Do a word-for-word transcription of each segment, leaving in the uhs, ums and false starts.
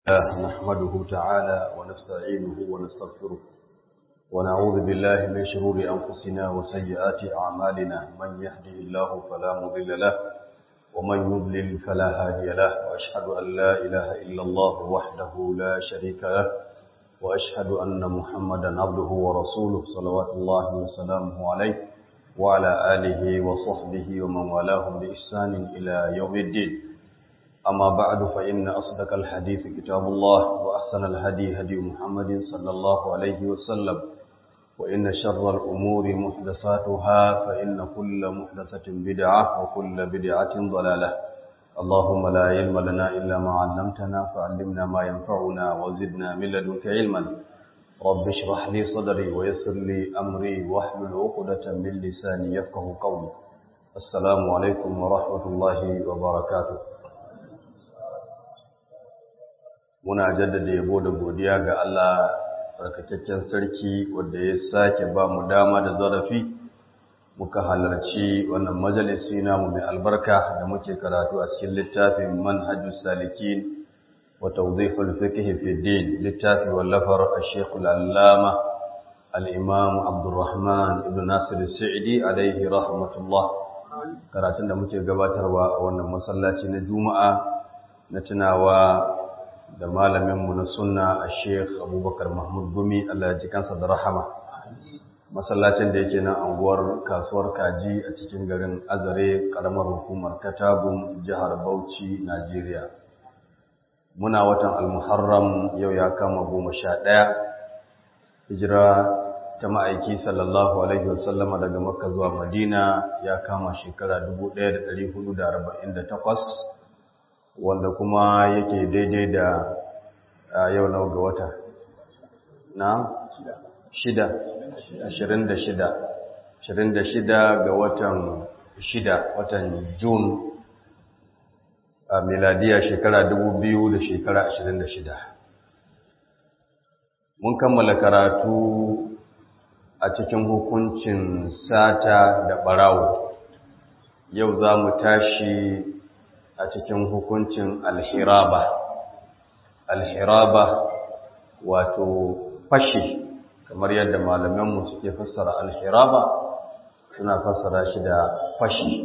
نحمده تعالى ونستعينه ونستغفره ونعوذ بالله من شرور أنفسنا وسيئات أعمالنا من يهده الله فلا مضل له ومن يضلل فلا هادي له وأشهد أن لا إله إلا الله وحده لا شريك له وأشهد أن محمدا عبده ورسوله صلوات الله وسلامه عليه وعلى آله وصحبه ومن والاهم بإحسان إلى يوم الدين. أما بعد فإن أصدق الحديث كتاب الله وأحسن الهدي هدي محمد صلى الله عليه وسلم وإن شر الأمور محدثاتها فإن كل محدثة بدعة وكل بدعة ضلالة. اللهم لا علم لنا إلا ما علمتنا فعلمنا ما ينفعنا وزدنا من لدنك علما. رب اشرح لي صدري ويسر لي أمري واحلل عقدة من لساني يفقهوا قولي. السلام عليكم ورحمة الله وبركاته. Muna jaddada yabo da godiya ga Allah tsarkakakken sarki wanda ya sake ba mu dama da zarafi muka halarci wannan majalisi namu mai albarka da muke karatu a cikin littafin Manhajus Salikin wa Tawdihul Fiqh fi Din, littafi wallafar Sheikh Al-Allama Al-Imam Abdurrahman Ibn Nasir As-Sa'di alayhi rahmatullah. Karatun da muke gabatarwa a wannan masallaci na Juma'a na tunawa da malaminmu na sunna a Sheikh Abubakar Mahmud Gumi, Allah ya ji kansa da rahama. Masallacin da yake nan anguwar Kasuwar Kaji a cikin garin Azare, karamar hukumar Katagum, jihar Bauchi, Najeriya. Muna watan Al-Muharram, yau ya kama goma sha ɗaya. Hijira ta ma'aiki sallallahu alaihi wasallama daga Makka zuwa Madina ya kama shekara dubu ɗaya da ɗari hudu da arba'in da takwas. wanda kuma yake daidai da yau nawa ga wata na shida ashirin da shida ashirin da shida ga watan shida watan Jun a miladiya shekara dubu biyu da shekara ashirin da shida. Mun kammala karatu a cikin hukuncin sata da barawo. Yau za mu tashi a cikin hukuncin alhiraba. Alhiraba wato fashi, kamar yadda malamanmu suke fassara alhiraba suna fassara shi da fashi,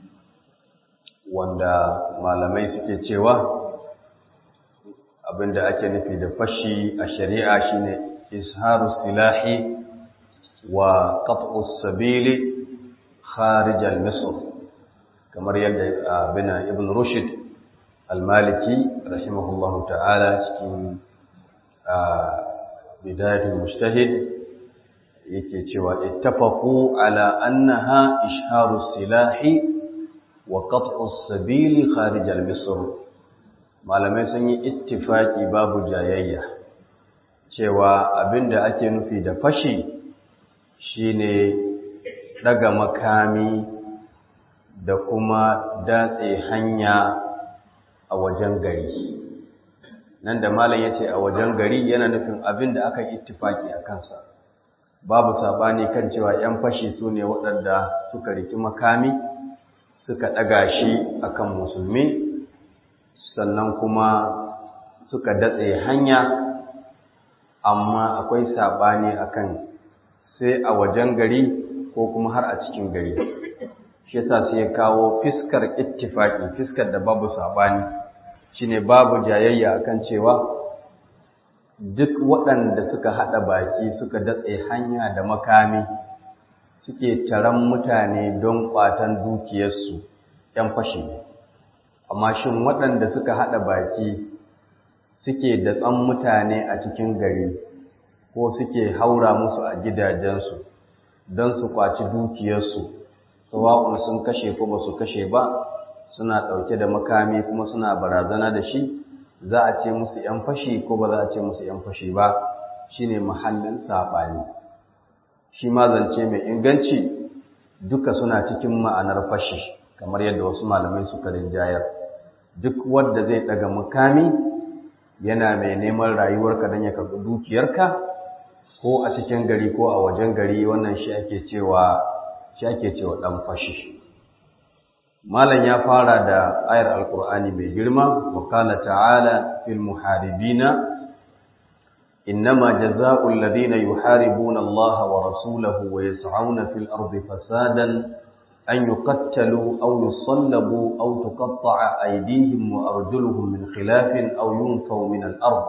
wanda malamai suke cewa abinda ake nufi da fashi a shari'a shine isharu silahi wa qat'u sabili kharij al-misr, kamar yadda bina ibn Rushd al-Maliki rahimahullahu ta'ala cikin bidayatul mujtahid yake cewa ittafaqu ala annaha isharu silahi wa qat'u as-sabili kharij al-misr. Malamai sun yi ittifaki babu jayayya cewa abinda ake nufi da fashi shine daga makami da kuma datse hanya a wajen gari. Nan da malam yace a wajen gari yana nufin abin da aka ittifaki a kansa. Babu sabani kan cewa ‘yan fashi su ne waɗanda suka riki makami, suka ɗaga shi akan musulmi, sannan kuma suka datse hanya, amma akwai sabani akan sai a wajen gari ko kuma har a cikin gari. Shi yasa sai ya kawo fiskar ittifaki, fiskar da babu sabani, shine babu jayayya akan cewa duk waɗanda suka hada baki suka datse hanya da makami suke taran mutane don kwatan dukiyarsu ɗan fashi. Amma shin waɗanda suka hada baki suke datsan mutane a cikin gari ko suke haura musu a gidajensu don su kwaci dukiyarsu, sawa'un sun kashe ko ba su kashe ba, suna ɗauke da makami kuma suna barazana da shi, za a ce musu ‘yan fashi ko ba za a ce musu ‘yan fashi ba, shi ne mahallin saɓani. Shi ma zance mai inganci duka suna cikin ma'anar fashi, kamar yadda wasu malamai suka rinjayar. Duk wanda zai ɗaga makami yana mai neman rayuwarka don ya karɓi dukiyarka, ko a cikin gari ko a wajen gari, wannan shi ake cewa shi ake cewa ɗan fashi. malam ya fara da ayar alqur'ani mai girma wa qala ta'ala fil muharibina innama jazaa'ul ladina yuharibuna allaha wa rasulahu wa yas'auna fil ardi fasadan an yuqattalu aw yusallabu aw tuqatta'a aydihim wa arjuluhum min khilafin aw yunfaw min al-ard.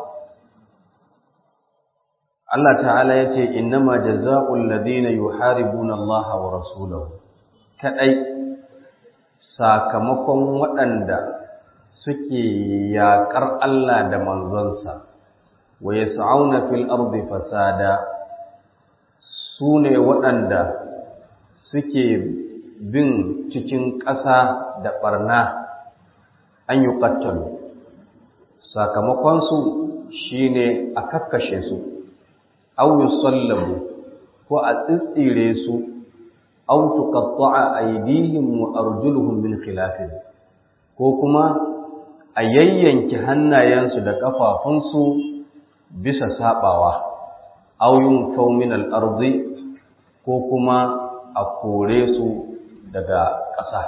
Allah ta'ala yace innama jazaa'ul ladina yuharibuna allaha wa rasulahu, kadai sakamakon waɗanda suke yaƙar Allah da manzonsa wa yas'auna fil ardi fasada, sune waɗanda suke bin cikin ƙasa da ɓarna, an yi ƙattalu, sakamakonsu shi ne a kakkashe su, au yi sallabu ko a tsitsire su, au tuqatta'a aydihim wa arjuluhum min khilafin, ko kuma a yayyanki hannayensu da ƙafafunsu bisa saɓawa, au yunfaw min al-ardi, ko kuma a kore su daga ƙasa.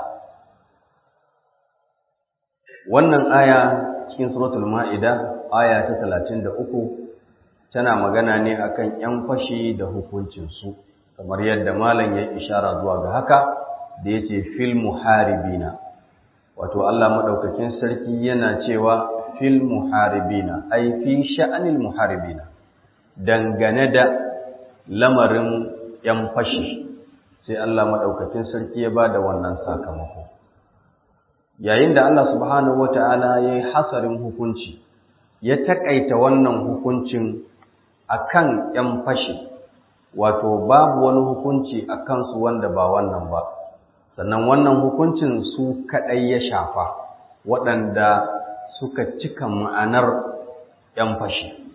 Wannan aya cikin suratul Ma'ida, aya ta talatin da uku, tana magana ne akan ‘yan fashi da hukuncinsu, kamar yadda malam ya ishara zuwa ga haka da ya ce fil muharibina. Wato Allah maɗaukakin sarki yana cewa fil muharibina, ai fi sha'anil muharibina, dangane da lamarin ‘yan fashi. Sai Allah maɗaukakin sarki ya ba da wannan sakamako. Yayin da Allah subhanahu wa ta'ala ya yi hasarin hukunci, ya taƙaita wannan hukuncin a kan ‘yan fashi, wato babu wani hukunci a kansu wanda ba wannan ba, sannan wannan hukuncin su kaɗai ya shafa, waɗanda suka cika ma'anar ‘yan fashi.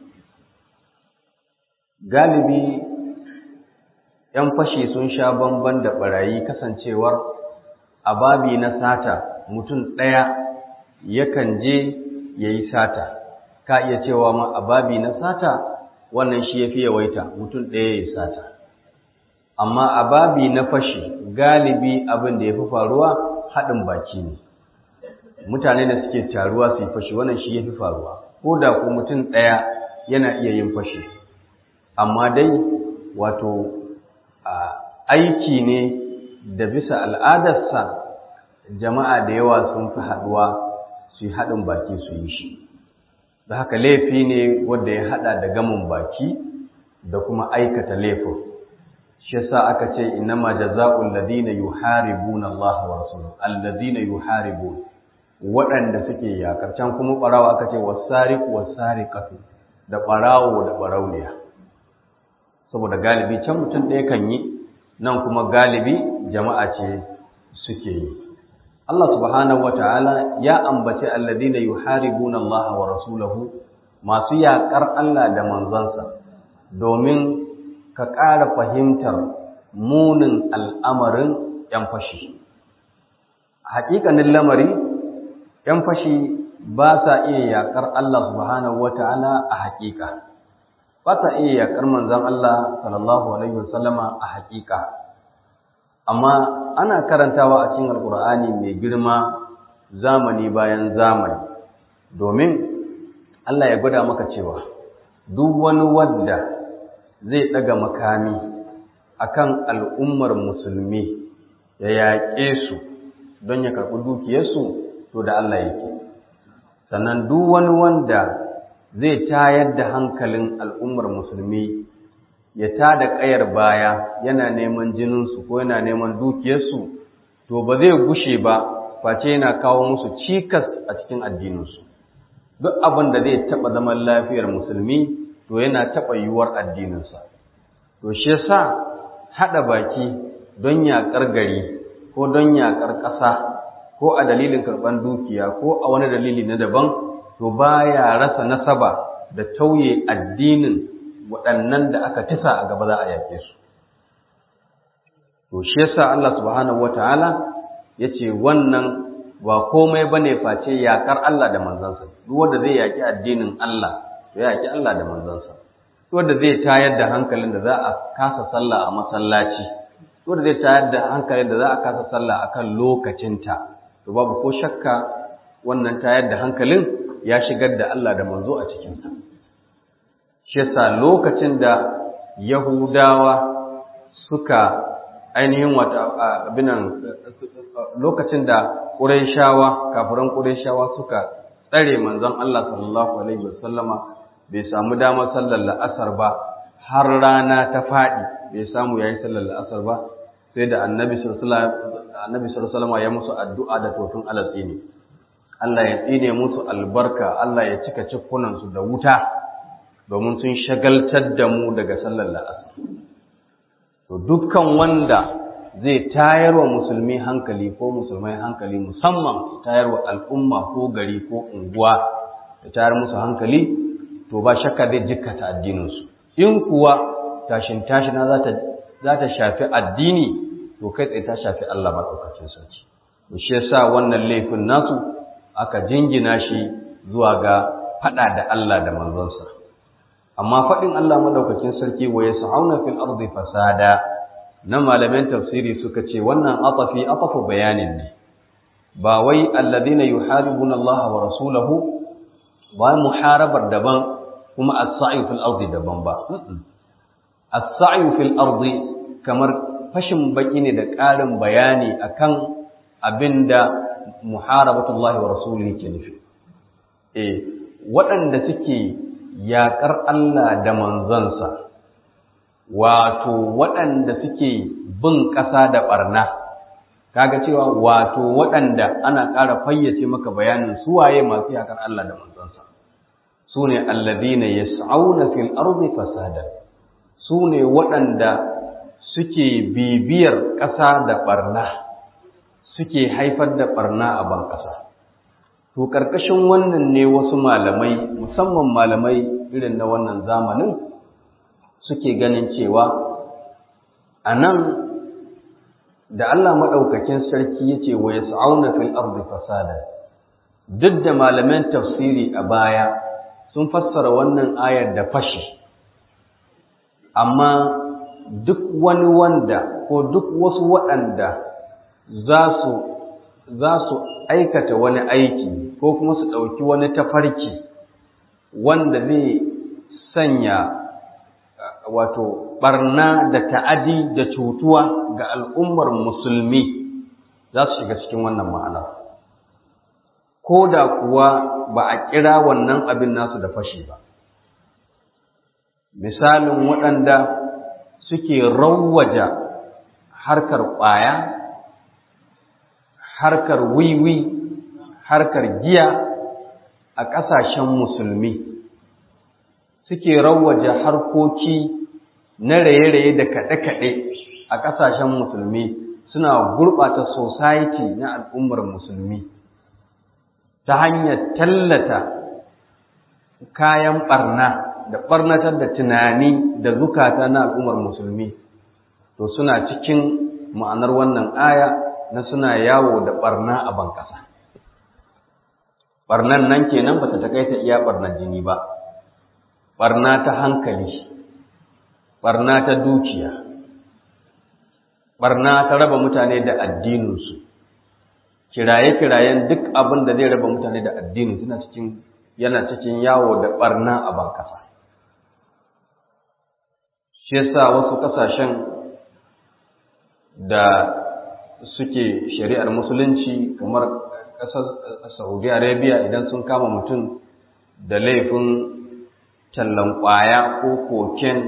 Galibi ‘yan fashi sun sha bamban da ɓarayi, kasancewar a babi na sata mutum ɗaya yakan je ya yi sata, ka iya cewa ma a babi na sata wannan shi ya fi yawaita, mutum ɗaya ya yi sata. Amma a babi na fashi galibi abin da ya fi faruwa haɗin baki ne, mutane da suke taruwa su yi fashi, wannan shi ya fi faruwa, ko da ko mutum ɗaya yana iya yin fashi. Amma dai wato aiki ne da bisa al'adarsa jama'a da yawa sun fi haɗuwa su yi haɗin baki su yi shi. Da haka laifi ne wanda ya haɗa da gamin baki da kuma aikata laifin. Shi yasa aka ce innama jazaa'ul ladina yuharibuna Allah wa rasulahu, alladina yuharibun, waɗanda suke yakar. Can kuma ɓarawo aka ce wasariqu wasariqatu, da ɓarawo da ɓarauniya. Saboda galibi can mutum ɗaya kan yi, nan kuma galibi jama'a ce suke yi. Allah subhanahu wa ta'ala ya ambaci alladina yuharibuna Allah wa rasulahu, masu yaƙar Allah da manzansa, domin ka ƙara fahimtar munin al'amarin ‘yan fashi. Haƙiƙanin lamari, ‘yan fashi ba sa iya yaƙar Allah subhanahu wa ta'ala a haƙiƙa, ba sa iya yaƙar manzan Allah sallallahu Alaihi wasallama a haƙiƙa. Amma ana karantawa a cikin Alƙur'ani mai girma zamani bayan zamani, domin Allah ya gwada maka cewa duk wani wadda zai ɗaga makami akan al'ummar musulmi ya yaƙe su don ya karɓi dukiyarsu, to da Allah yake. Sannan duk wani wanda zai tayar da hankalin al'ummar musulmi ya tada ƙayar baya yana neman jininsu ko yana neman dukiyarsu, to ba zai gushe ba face yana kawo musu cikas a cikin addininsu. Duk abin da zai taɓa zaman lafiyar musulmi, to yana taɓa yiwuwar addininsa. To shi yasa haɗa baki don yaƙar gari ko don yaƙar ƙasa ko a dalilin karɓar dukiya ko a wani dalili na daban, to baya rasa nasaba da tauye addinin waɗannan da aka tisa a gaba za a yaƙe su. To shi yasa Allah subhanahu wataala yace wannan ba komai bane face yaƙar Allah da manzansa. Duk wanda zai yaƙi addinin Allah, to ya yaƙi Allah da manzansa. Duk wanda zai tayar da hankalin da za a kasa sallah a masallaci, duk wanda zai tayar da hankalin da za a kasa sallah akan lokacinta, to babu ko shakka wannan tayar da hankalin ya shigar da Allah da manzo a cikinsa. Shi yasa lokacin da Yahudawa suka ainihin wata abinan lokacin da Qurayshawa kafiran Qurayshawa suka tsare manzon Allah sallallahu alaihi wasallama bai samu damar sallar la'asar ba har rana ta faɗi bai samu yayi sallar la'asar ba sai da annabi sallallahu alaihi wasallam ya musu addu'a da tofin alatsi ne Allah ya tsine musu albarka Allah ya cika cikkunan su da wuta domin sun shagaltar da mu daga sallar la'asar. To dukkan wanda zai tayarwa musulmi hankali ko musulmai hankali, musamman tayarwa al'umma ko gari ko unguwa da tayar musu hankali, to ba shakka zai jikkata addininsu. In kuwa tashin tashina za ta shafi addini, to kai tsaye ta shafi Allah maɗaukacin sarki. Shi yasa wannan laifin nasu aka jingina shi zuwa ga faɗa da Allah da manzonsa. Amma faɗin Allah maɗaukacin sarki wa yas'auna fil ardi fasada, na malaman tafsiri suka ce wannan atafi atafu bayanin ne, ba wai alladhina yuharibuna Allah wa rasulahu ba muharabar daban kuma as-sa'yu fil ardi daban ba. As-sa'yu fil ardi kamar fashin baki ne da ƙarin bayani akan abinda muharabatullahi wa rasulihi ke nufi. Eh, waɗanda suke yaƙar Allah da manzansa, wato waɗanda suke bin ƙasa da ɓarna, kaga cewa wato waɗanda ana ƙara fayyace maka bayanin suwaye masu yaƙar Allah da manzansa. Su ne alladhina yas'auna fil ardi fasada, su ne waɗanda suke bibiyar ƙasa da ɓarna, suke haifar da ɓarna a ban ƙasa. To ƙarƙashin wannan ne wasu malamai, musamman malamai irin na wannan zamanin, suke ganin cewa a nan da Allah maɗaukakin sarki ya ce wa yas'auna fil ardi fasada, duk da malaman tafsiri a baya sun fassara wannan ayar da fashi, amma duk wani wanda ko duk wasu waɗanda za su za su aikata wani aiki ko kuma su ɗauki wani tafarki wanda zai sanya wato barna da ta'adi da cutuwa ga al'ummar musulmi za su shiga cikin wannan ma'ana, ko da kuwa ba a kira wannan abin nasu da fashi ba. Misalin waɗanda suke rawwaja harkar ƙwaya, harkar wiwi, harkar giya a ƙasashen musulmi, suke rawwaje harkoki na raye-raye da kaɗe-kaɗe a ƙasashen musulmi, suna gurɓata society na al'ummar musulmi ta hanyar tallata kayan ɓarna da ɓarnatar da tunani da zukata na al'ummar musulmi. To suna cikin ma'anar wannan aya na suna yawo da ɓarna a ban ƙasa. Ɓarnan nan kenan ba ta taƙaita iya ɓarnar jini ba, ɓarna ta hankali, ɓarna ta dukiya, ɓarna ta raba mutane da addininsu, kiraye-kirayen duk abin da zai raba mutane da addini suna cikin yana cikin yawo da ɓarna a ban ƙasa. Shi yasa wasu ƙasashen da suke shari'ar musulunci kamar ƙasar Saudi Arabia, idan sun kama mutum da laifin tallan ƙwaya ko koken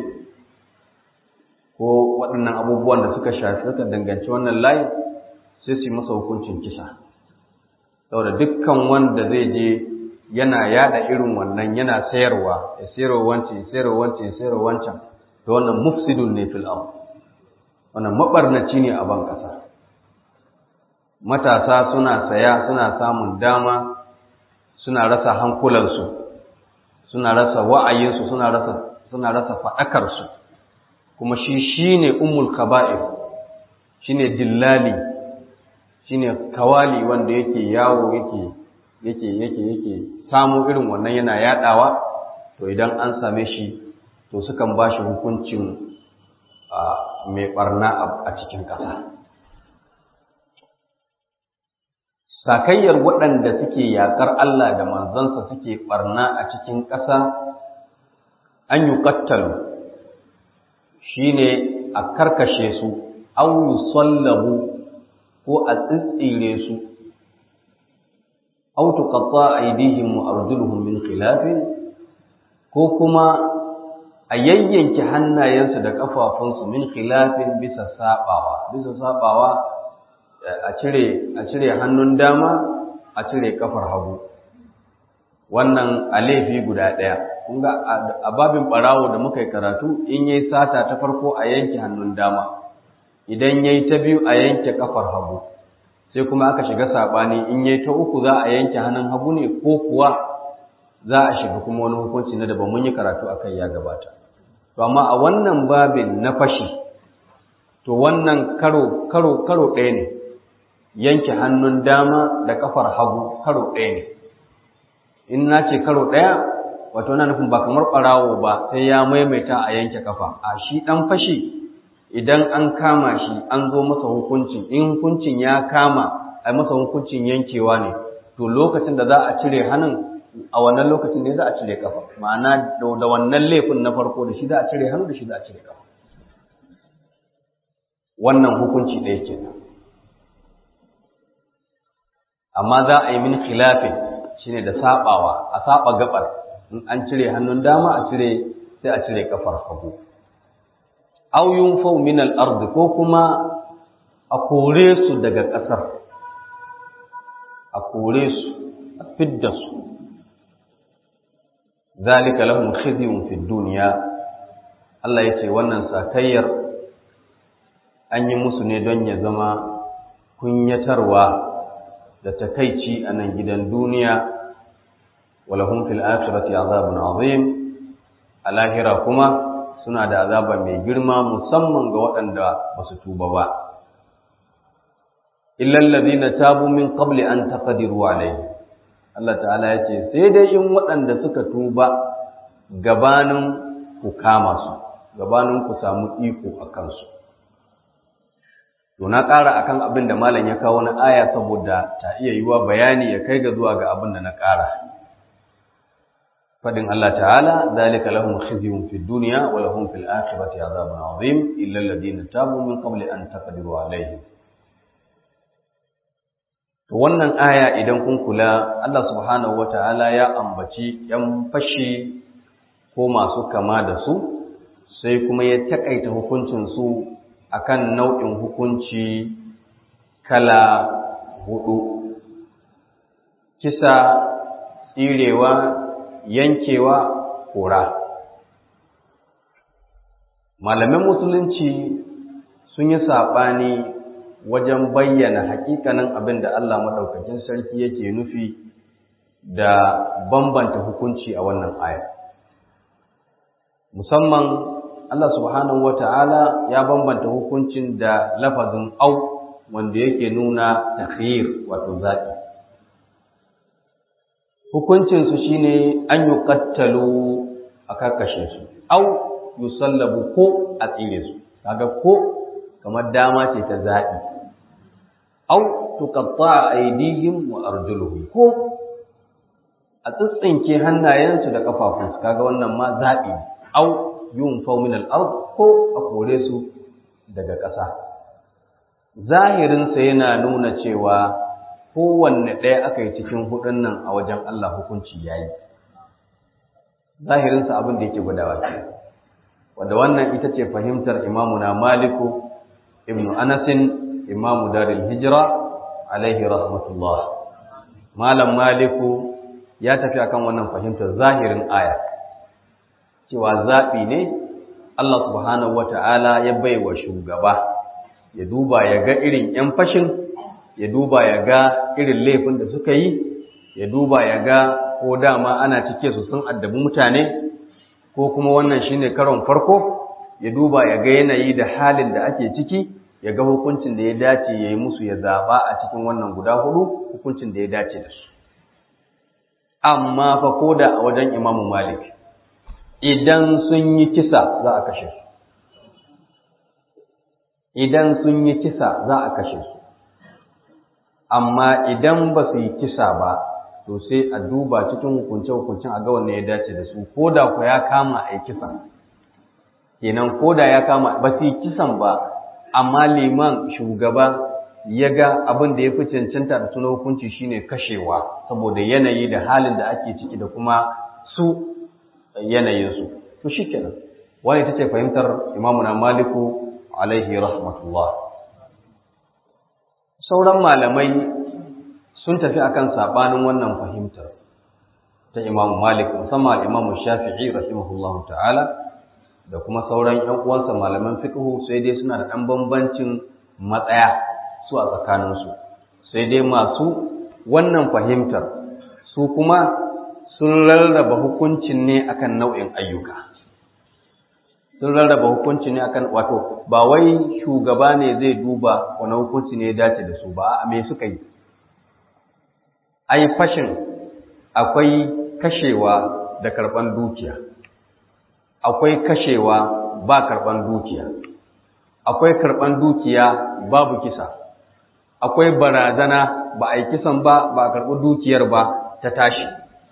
ko waɗannan abubuwan da suka shafi suka danganci wannan layi, sai su yi masa hukuncin kisa. Saboda dukkan wanda zai je yana yada irin wannan, yana sayarwa, ya sayarwa wancan, ya sayarwa wancan, ya sayarwa wancan, to wannan mufsidun ne fil ard, wannan mabarnaci ne a ban ƙasa. Matasa suna saya, suna samun dama, suna rasa hankulansu, suna rasa wa'ayinsu, suna rasa suna rasa faɗakarsu, kuma shi shine ummul kaba'ir, shine dillali, shine kawali wanda yake yawo yake yake yake yake samu irin wannan yana yadawa. To idan an same shi, to sukan ba shi hukuncin mai barna a cikin ƙasa. sakayyar waɗanda suke yaƙar Allah da manzansa suke ɓarna a cikin ƙasa an yi ƙattalu shi ne a karkashe su, an yi sallabu ko a tsitsire su, au tuqatta aydihim wa arjuluhum min khilafin, ko kuma a yayyanke hannayensu da ƙafafunsu min khilafin bisa saɓawa, bisa saɓawa a cire a cire hannun dama a cire kafar hagu, wannan a laifi guda ɗaya. kun ga a babin ɓarawo da muka yi karatu, in yayi sata ta farko a yanke hannun dama, idan yayi ta biyu a yanke kafar hagu, sai kuma aka shiga saɓani in yayi ta uku za a yanke hannun hagu ne ko kuwa za a shiga kuma wani hukunci na daban, mun yi karatu akai ya gabata. To amma a wannan babin na fashi, to wannan karo karo karo ɗaya ne, yanke hannun dama da kafar hagu karo ɗaya ne. In na ce karo ɗaya, wato na nufin ba kamar ɓarawo ba sai ya maimaita a yanke kafa. A shi ɗan fashi idan an kama shi an zo masa hukuncin, in hukuncin ya kama a masa hukuncin yankewa ne, to lokacin da za a cire hannun a wannan lokacin ne za a cire kafa. Ma'ana da wannan laifin na farko da shi za a cire hannu da shi za a cire kafa. Wannan hukunci ɗaya kenan. Amma za a yi min khilafin shine da sabawa, a saba gabar, in an cire hannun dama a cire sai a cire kafar hagu. Aw yunfaw min al-ard, ko kuma a kore su daga ƙasar, a kore su, a fidda su. Zalika lahum khizyun fid dunya, Allah yace wannan sakayyar an yi musu ne don ya zama kunyatarwa da takaici a nan gidan duniya, walahum fil akhirati azabun azim, a lahira kuma suna da azaba mai girma musamman ga waɗanda ba su tuba ba. Illal ladina tabu min qabli an taqdiru alayhi, Allah ta'ala ya ce sai dai in waɗanda suka tuba gabanin ku kama su, gabanin ku samu iko a kansu. To na ƙara akan abin da malam ya kawo na aya saboda ta iya yiwa bayani ya kai ga zuwa ga abin da na ƙara. Fadin Allah ta'ala, zalika lahum khizyun fid dunya wa lahum fil akhirati azabun azim illa alladhina tabu min qabli an taqdiru alayhim. To wannan aya idan kun kula, Allah subhanahu wata'ala ya ambaci yan fashi ko masu kama da su, sai kuma ya takaita hukuncin su akan nau'in hukunci kala hudu: kisa, tsirewa, yankewa, kora. Malaman musulunci sun yi saɓani wajen bayyana hakikanin abin da Allah madaukakin sarki yake nufi da bambanta hukunci a wannan aya. Musamman Allah subhanahu wata'ala ya bambanta hukuncin da lafazin au, wanda yake nuna takhyir, wato zaɓi. Hukuncinsu shine an yuqattalu, a karkashe su, au yusallabu, ko a tsire su. Kaga ko kamar dama ce ta zaɓi. Au tuqatta aydihim wa arjuluhum, ko a tsitsinke hannayensu da kafafunsu. Kaga wannan ma zaɓi. Au yunfaw min al-ard, ko a kore su daga ƙasa. Zahirinsa yana nuna cewa kowanne ɗaya aka yi cikin hudun nan a wajen Allah hukunci yayi. Zahirinsa abin da yake gudawa ke, wanda wannan ita ce fahimtar imamuna Maliku ibn Anasin, imamu daril hijira alaihi rahmatullah. Malam Maliku ya tafi akan wannan fahimtar zahirin aya, cewa zaɓi ne Allah subhanahu wata'ala ya bai wa shugaba, ya duba ya ga irin ‘yan fashin, ya duba ya ga irin laifin da suka yi, ya duba ya ga ko dama ana cike su sun addabi mutane, ko kuma wannan shine karon farko, ya duba ya ga yanayi da halin da ake ciki, ya ga hukuncin da ya dace ya yi musu, ya zaɓa a cikin wannan guda hudu hukuncin da ya dace da su. Amma fa ko da a wajen Imamu Malik, idan sun yi kisa za a kashe su. Idan sun yi kisa za a kashe su. amma idan ba su yi kisa ba to sai a duba cikin hukunce-hukuncen a ga wanne ya dace da su, ko da ku ya kama a yi kisan. Kenan ko da ya kama ba su yi kisan ba, amma liman shugaba ya ga abin da ya fi cancanta da suna hukunci shine kashewa, saboda yanayi da halin da ake ciki da kuma su yanayinsu. To shi kenan, wani ta ce fahimtar imamuna Maliku alaihi rahmatullah. Sauran malamai sun tafi akan sabanin wannan fahimtar ta Imam Malik, musamman Imam Shafi'i rahimahullahu ta'ala, da kuma sauran ƴan uwansa malaman fiqh, sai dai suna da ɗan bambancin matsaya su a tsakaninsu. Sai dai masu wannan fahimtar su kuma sun rarraba hukuncin ne akan nau'in ayyuka. Sun rarraba hukunci ne akan, wato ba wai shugaba ne zai duba wani hukunci ne ya dace da su ba, a me suka yi. Ai fashin akwai kashewa da karban dukiya, akwai kashewa ba karban dukiya, akwai karban dukiya babu kisa, akwai barazana ba a yi kisan ba, ba a karɓi dukiyar ba ta tashi.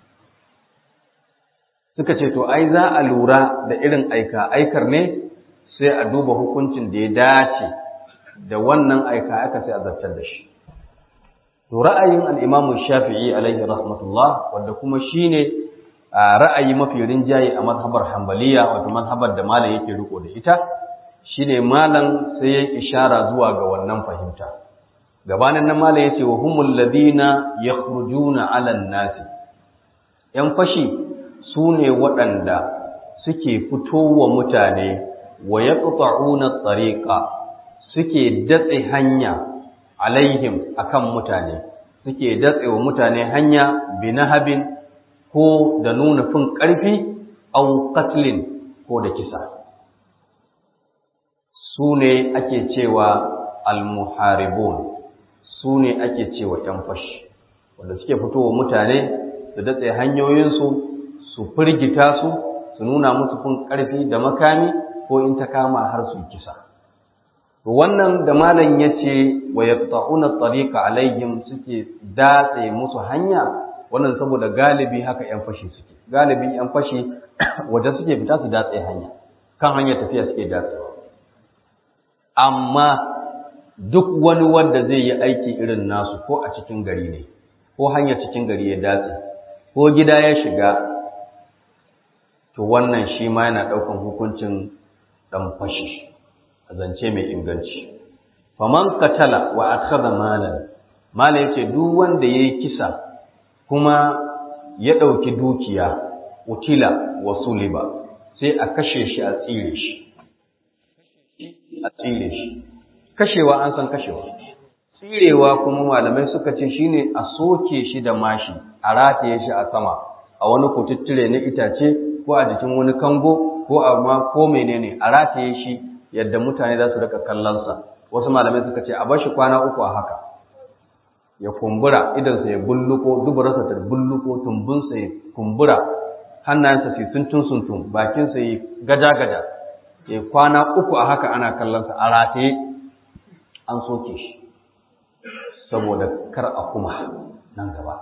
Suka ce to ai za a lura da irin aika aikar ne sai a duba hukuncin da ya dace da wannan aika aka sai a zartar da shi. To ra'ayin al-Imam Shafi'i alaihi rahmatullah, wanda kuma shine ra'ayi mafi rinjaye a mazhabar Hanbaliya, wato mazhabar da malam yake riko da ita, shine malam sai ya ishara zuwa ga wannan fahimta. Gabanin nan malam yace wa humul ladina yakhrujuna 'ala an-nasi. Yan fashi su ne waɗanda suke fitowa mutane wa yaqta'una at-tariqa, suke datse hanya alaihim akan mutane, suke datse wa mutane hanya binahabin ko da nuna fin ƙarfi au qatlin ko da kisa. Su ne ake cewa al-muharibun, su ne ake cewa ‘yan fashi, wanda suke fitowa mutane su datse hanyoyinsu, su firgita su, su nuna musu fin ƙarfi da makami, ko in ta kama har su kisa. Wannan da malam ya ce wa yaqta'una tariqa alaihim, suke datse musu hanya, wannan saboda galibi haka ‘yan fashi suke. Galibi ‘yan fashi wanda suke fita su datse hanya, kan hanyar tafiya suke datsewa. Amma duk wani wanda zai yi aiki irin nasu, ko a cikin gari ne, ko hanyar cikin gari ya datse, ko gida ya shiga, to wannan shi ma yana ɗaukan hukuncin ɗan fashi, a zance mai inganci. Faman katala wa akhadha malan, malan yace duk wanda yayi kisa kuma ya ɗauki dukiya, utila wa suliba, sai a kashe shi, a tsire shi. A tsire shi. Kashewa an san kashewa. Tsirewa kuma malamai suka ce shine a soke shi da mashi, a rataye shi a sama, a wani kututture na itace, ko a jikin wani kango, ko a ma ko menene, a rataye shi yadda mutane za su rika kallonsa. Wasu malamai suka ce a bar shi kwana uku a haka, ya kumbura, idansa ya bulluko, duburarsa ta bulluko, tumbunsa ya kumbura, hannayensa su suntun suntun, bakinsa ya gaja gaja, ya kwana uku a haka ana kallonsa, a rataye an soke shi, saboda kar a kuma nan gaba.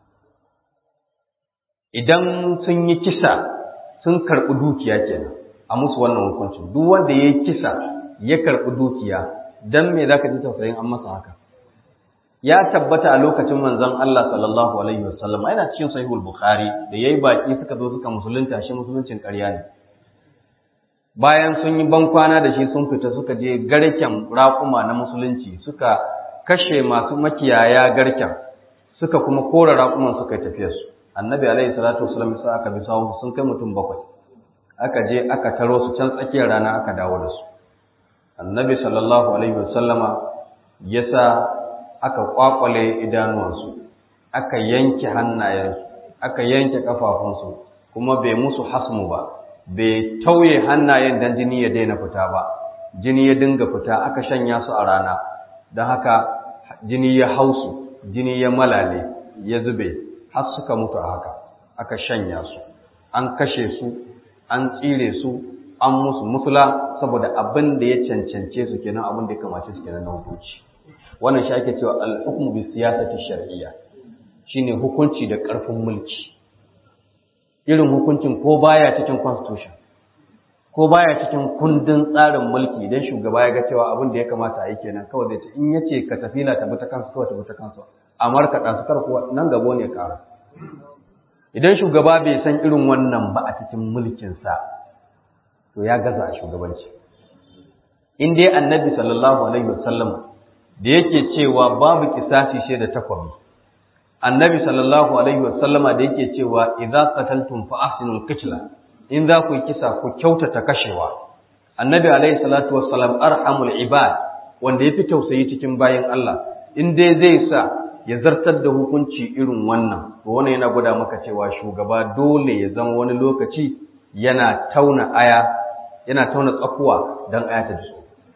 Idan sun yi kisa, sun karɓi dukiya kenan, a musu wannan hukuncin. Duk wanda ya yi kisa ya karɓi dukiya, dan me zaka ji tausayin an masa haka? Ya tabbata a lokacin manzon Allah sallallahu alaihi wasallam, yana cikin sahihul Bukhari, da yayi baki suka zo suka musulunta, shi musuluncin ƙarya ne. Bayan sun yi bankwana da shi sun fita, suka je garken raƙuma na musulunci, suka kashe masu makiyaya garken, suka kuma kora raƙuman suka yi tafiyarsu. Annabi alaihi salatu wasallam sai aka bi sawu, sun kai mutum bakwai. Aka je aka taro su can tsakiyar rana, aka dawo da su. Annabi sallallahu alaihi wasallama yasa aka kwakwale idanuwansu, aka yanke hannayensu, aka yanke kafafunsu, kuma bai musu hasmu ba, bai tauye hannayen dan jini ya daina fita ba. Jini ya dinga fita, aka shanya su a rana, don haka jini ya hausu, jini ya malale, ya zube, har suka mutu a haka. Aka shanya su, an kashe su, an tsire su, an musu musula, saboda abin da ya cancance su kenan, abin da ya kamace su kenan na hukunci. wannan shi ake cewa al-hukmu bi siyasati shar'iyya, shine hukunci da ƙarfin mulki. Irin hukuncin ko baya cikin constitution ko baya cikin kundin tsarin mulki, idan shugaba ya ga cewa abin da ya kamata a yi kenan kawai zai ce in yace ka tafi la tabi ta kansu kawai tabi ta kansu amma ka da su karku nan gabo ne kara. Idan shugaba bai san irin wannan ba a cikin mulkin sa to ya gaza a shugabanci. In dai Annabi sallallahu alaihi wasallam da yake cewa babu kisasi shi da takwabi, Annabi sallallahu alaihi wasallama da yake cewa idza qataltum fa ahsinul qitla, in za ku yi kisa ku kyautata kashewa. Annabi alaihi salatu wassalam arhamul ibad, wanda yafi tausayi cikin bayin Allah, in dai zai sa ya zartar da hukunci irin wannan, to wannan yana gwada maka cewa shugaba dole ya zama wani lokaci yana tauna aya, yana tauna tsakuwa dan aya ta ji.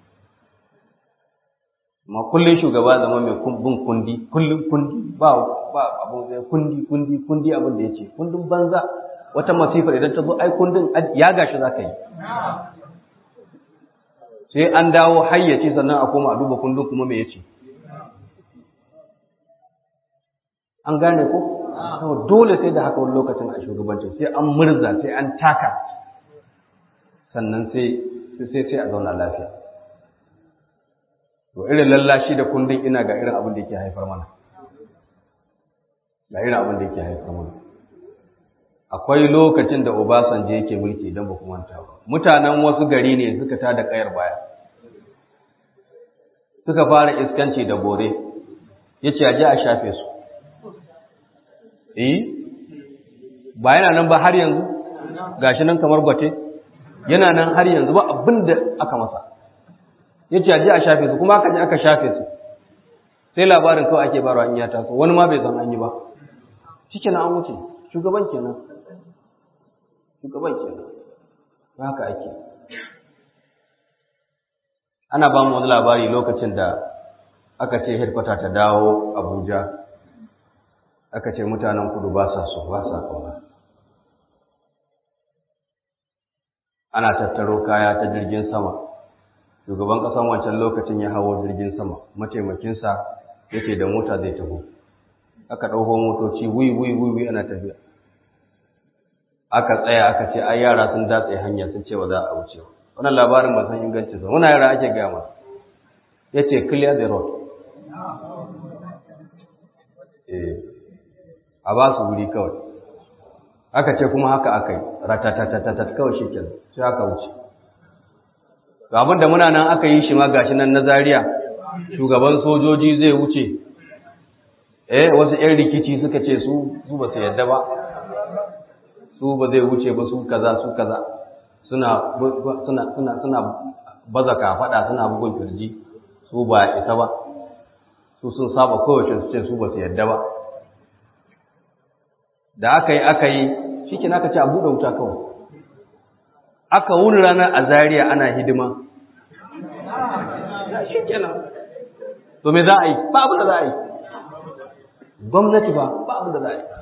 Ma kullun shugaba zama mai bin kundi, kullun kundi ba ba abu zai kundi kundi kundi abin da yake kundin banza. Wata masifar idan ta zo ai kundin ya gashi za ka yi, sai an dawo hayyace sannan a koma a duba kundin kuma me yace. An gane ko? Dole sai da haka wani lokacin a shugabancin sai an murza sai an taka sannan sai sai sai a zauna lafiya. To irin lallashi da kundin ina ga irin abin da yake haifar mana, ga irin abin da yake haifar mana. Akwai lokacin da Obasanjo yake mulki don ba ku manta ba. Mutanen wasu gari ne suka tada kayar baya. Suka fara iskanci da bore. Yace aje a shafe su. Eh? Ba yana nan ba har yanzu? Gashi nan kamar gwate. Yana nan har yanzu ba abin da aka masa. Yace aje a shafe su kuma aka je aka shafe su. Sai labarin kawai ake barwa in ya taso. Wani ma bai san an yi ba. Shikenan an wuce. Shugaban kenan. Shugaban kenan. Haka ake. Ana ba mu wani labari lokacin da aka ce headquarter ta dawo Abuja. Aka ce mutanen kudu ba sa so, ba sa kauna. Ana tattaro kaya ta jirgin sama. Shugaban ƙasan wancan lokacin ya hawo jirgin sama. Mataimakinsa yake da mota zai taho. Aka ɗauko motoci wi wi wi wi ana tafiya. Aka tsaya aka ce ai yara sun datse hanya sun ce ba za a wuce. Wannan labarin ba san inganci ba. Wannan yara ake gaya masa. Yace clear the road. Eh. A ba su wuri kawai. Aka ce kuma haka aka yi. Ratatatatata kawai shikenan. Sai aka wuce. To abin da muna nan aka yi shi ma gashi nan na Zaria. Shugaban sojoji zai wuce. Eh wasu ƴan rikici suka ce su su ba su yadda ba. Su ba zai wuce ba su kaza su kaza suna suna suna suna baza kafada suna bugun kirji su ba isa ba su sun saba kowace su ce su ba su yadda ba. Da aka yi aka yi shikenan aka ce a buɗe wuta kawai. Aka wuni ranar a Zaria ana hidima. Shikenan. To me za a yi? Ba abin da za a yi. Gwamnati ba ba abin da za a yi.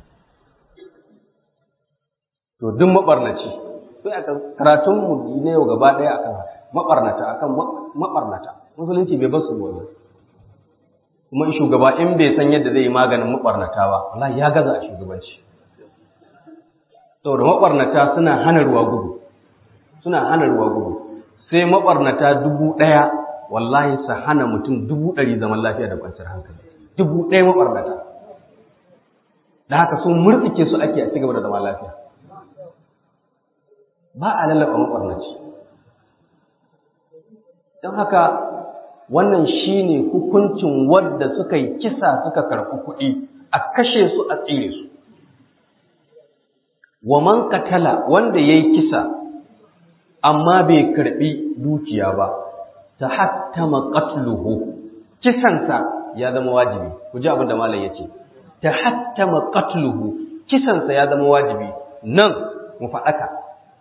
To duk mabarnaci sai aka karatun mu ne yau gaba daya akan mabarnata akan mabarnata musulunci bai bar su gobe. Kuma shugaba in bai san yadda zai yi maganin mabarnata ba wallahi ya gaza a shugabanci. Saboda mabarnata suna hana ruwa gudu suna hana ruwa gudu sai mabarnata dubu ɗaya wallahi su hana mutum dubu ɗari zaman lafiya da kwanciyar hankali. Dubu ɗaya mabarnata da haka sun murtsike su ake a cigaba da zaman lafiya. Ba a lallaba maɓarnaci. Don haka wannan shi ne hukuncin wadda suka yi kisa suka karɓi kuɗi a kashe su a tsire su. Wa man katala wanda ya yi kisa amma bai karɓi dukiya ba, ta hattama qatluhu kisansa ya zama wajibi. Ku ji abin da malam ya ce. Ta hattama qatluhu kisansa ya zama wajibi. Nan mu faɗaka.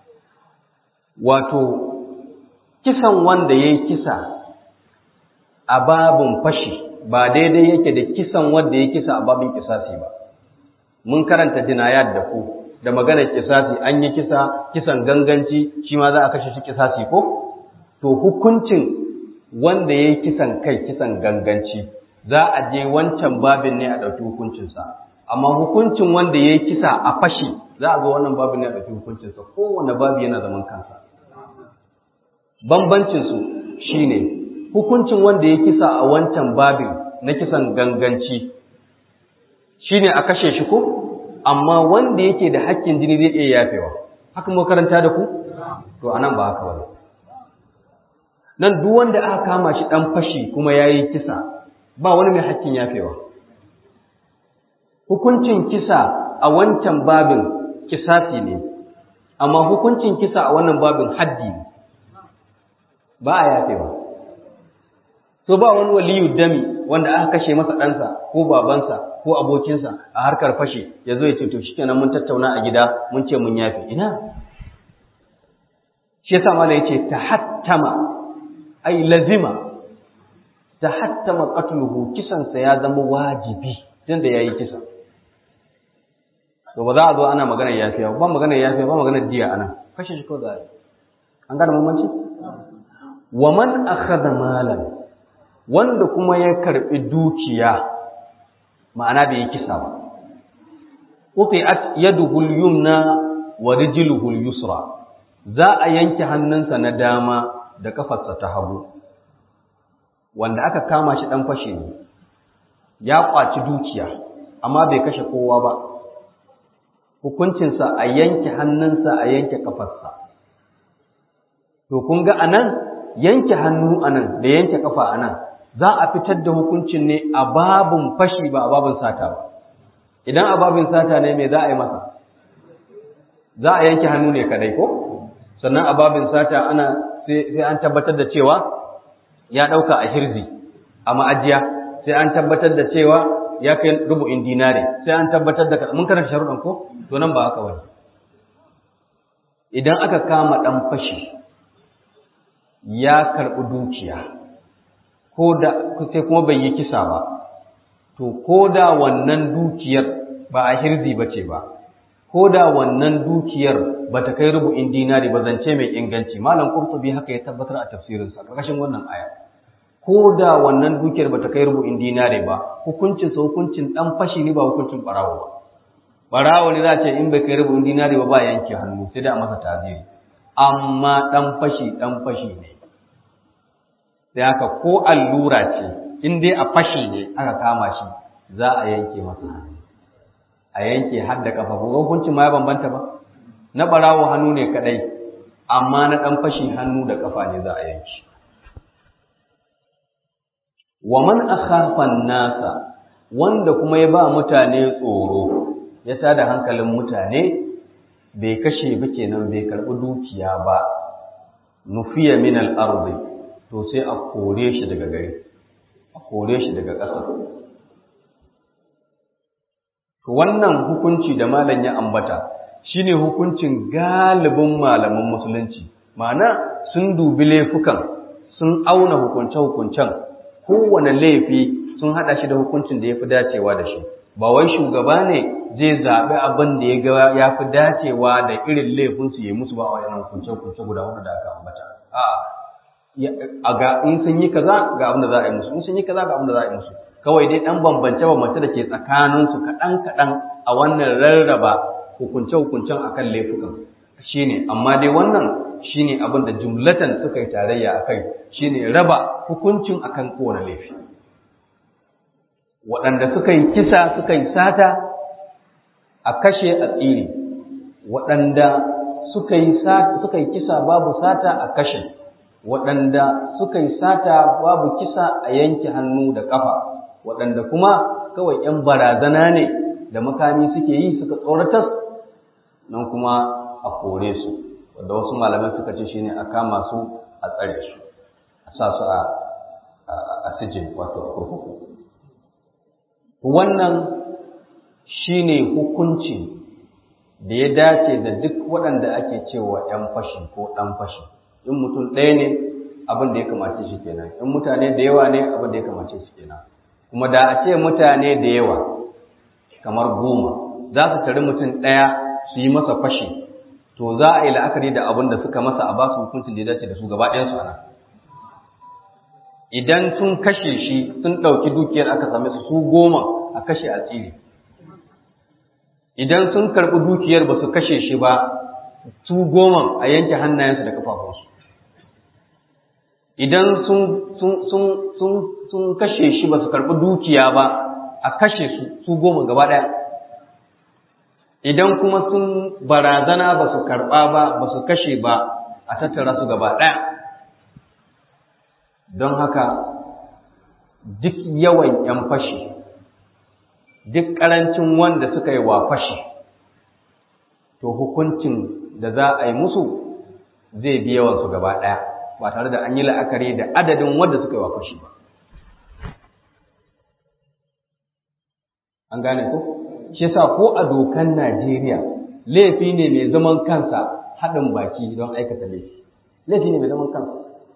Wato, kisan wanda ya yi kisa a babin fashi ba daidai yake da kisan wanda ya kisa a babin kisasi ba. Mun karanta jinayat da ku da maganar kisasi an yi kisa, kisan ganganci shi ma za a kashe shi kisasi ko? To hukuncin wanda ya yi kisan kai kisan ganganci za a je wancan babin ne a ɗauki hukuncinsa, amma hukuncin wanda ya yi kisa a fashi za a zo wannan babin ne a ɗauki hukuncinsa. Kowane babi yana zaman kansa. Bambancinsu shi ne hukuncin wanda ya kisa a wancan babin na kisan ganganci shi ne a kashe shi ko, amma wanda yake da hakkin jini zai iya yafewa. Haka mu karanta da ku? To anan ba haka bane. Nan duk wanda aka kama shi dan fashi kuma yayi kisa ba wani mai hakkin yafewa. Hukuncin kisa a wancan babin kisasi ne, amma hukuncin kisa a wannan babin haddi ne. Ba a yafewa. So ba wani waliyu dami wanda aka kashe masa ɗansa ko babansa ko abokinsa a harkar fashe ya zo ya ce to shikenan mun tattauna a gida mun ce mun yafe. Ina? Shi yasa mala yace tahattama ay lazima, tahattama qatluhu, kisan sa ya zama wajibi tunda yayi kisa. To ba za a zo ana magana yafiya ba, magana yafiya ba, magana diya ana kashe shi ko da an gane mummunci. Wa man akhadha malan, wanda kuma ya karbi dukiya ma'ana bai yi kisa ba, quti'at yaduhu al-yumna wa rijluhu al-yusra, za a yanke hannunsa na dama da kafarsa ta hagu. Wanda aka kama shi dan fashe ne, ya kwaci dukiya amma bai kashe kowa ba, hukuncinsa a yanke hannunsa a yanke kafarsa. To kun ga anan yanke hannu anan da yanke kafa anan za a fitar da hukuncin ne a babin fashi ba a babin sata ba. Idan a babin sata ne me za a yi masa? Za a yanke hannu ne kadai ko? Sannan a babin sata ana sai an tabbatar da cewa ya dauka a hirzi a ma'ajiya, sai an tabbatar da cewa ya kai rubu'in dinare, sai an tabbatar da mun karanta sharuɗan ko? To nan ba haka bane. Idan aka kama dan fashi ya karɓi dukiya ko da sai kuma bai yi kisa ba, to ko da wannan dukiyar ba a hirzi bace ba, ko da wannan dukiyar ba ta kai rubu'in dinari ba, zance mai inganci malam Qurtubi haka ya tabbatar a tafsirinsa karkashin wannan aya. Ko da wannan dukiyar ba ta kai rubu'in dinari ba, hukuncin sa hukuncin dan fashi ne ba hukuncin barawo ba. Barawo ne za ce in bai kai rubu'in dinari ba ba yanke hannu sai da a masa taziri, amma dan fashi dan fashi ne. Sai haka ko allura ce in dai a fashi ne aka kama shi za a yanke masa hannu, a yanke har da kafa. Ko hukuncin ma ya bambanta ba, na barawo hannu ne kadai, amma na dan fashi hannu da kafa ne za a yanke. Wa man akhafa nasa, wanda kuma ya ba mutane tsoro, ya tada hankalin mutane, bai kashe ba kenan, bai karbi dukiya ba, nufiya min al-ardi, to sai a kore shi daga gari, a kore shi daga ƙasa. To wannan hukunci da malam ya ambata shine hukuncin galibin malaman musulunci, ma'ana sun dubi laifukan, sun auna hukunce-hukuncen, kowane laifi sun hada shi da hukuncin da ya fi dacewa da shi. Ba wai shugaba ne zai zaɓi abin da ya ga ya fi dacewa da irin laifinsu ya yi musu ba a wayannan hukunce-hukunce guda hudu da aka ambata. A'a, ga in sun yi kaza ga abin da za a yi musu, in sun yi kaza ga abin da za a yi musu. Kawai dai ɗan bambance-bambance da ke tsakaninsu kaɗan-kaɗan a wannan rarraba hukunce-hukuncen akan laifukan shi ne, amma dai wannan shi ne abin da jumlatan suka yi tarayya a kai, shi ne raba hukuncin akan kowane laifi. Waɗanda suka yi kisa suka yi sata a kashe a tsire, waɗanda suka yi kisa babu sata a kashe, waɗanda suka yi sata babu kisa a yanke hannu da ƙafa, waɗanda kuma kawai ‘yan barazana ne da makami suke yi suka tsoratar, nan kuma a kore su, wanda wasu malamai suka ce shine a kama su a tsare su, a sa su a sijin wato a kurkuku. Wannan shine hukunci da ya dace da duk waɗanda ake cewa ‘yan fashi ko ɗan fashi. In mutum ɗaya ne abin da ya kamace shi kenan, in mutane da yawa ne abin da ya kamace shi kenan. Kuma da a ce mutane da yawa kamar goma za su tari mutum ɗaya su yi masa fashi, to za a yi la'akari da abin da suka masa a ba su hukuncin da ya dace da su gaba ɗayansu a nan. idan sun kashe shi sun ɗauki dukiyar aka same su su goma a kashe a tsiri, idan sun karɓi dukiyar ba su kashe shi ba su goma a yanke hannayensu da kafafunsu, idan sun sun sun sun sun kashe shi ba su karɓi dukiya ba a kashe su su goma gaba ɗaya, idan kuma sun barazana ba su karɓa ba ba su kashe ba a tattara su gaba ɗaya. Don haka duk yawan ‘yan fashi, duk ƙarancin wanda suka yi wa fashi, to hukuncin da za a yi musu zai bi yawansu gaba ɗaya ba tare da an yi la'akari da adadin wanda suka yi wa fashi ba. An gane ko? Shi yasa ko a dokan Najeriya laifi ne mai zaman kansa haɗin baki don aikata laifi. Laifi ne mai zaman kansa.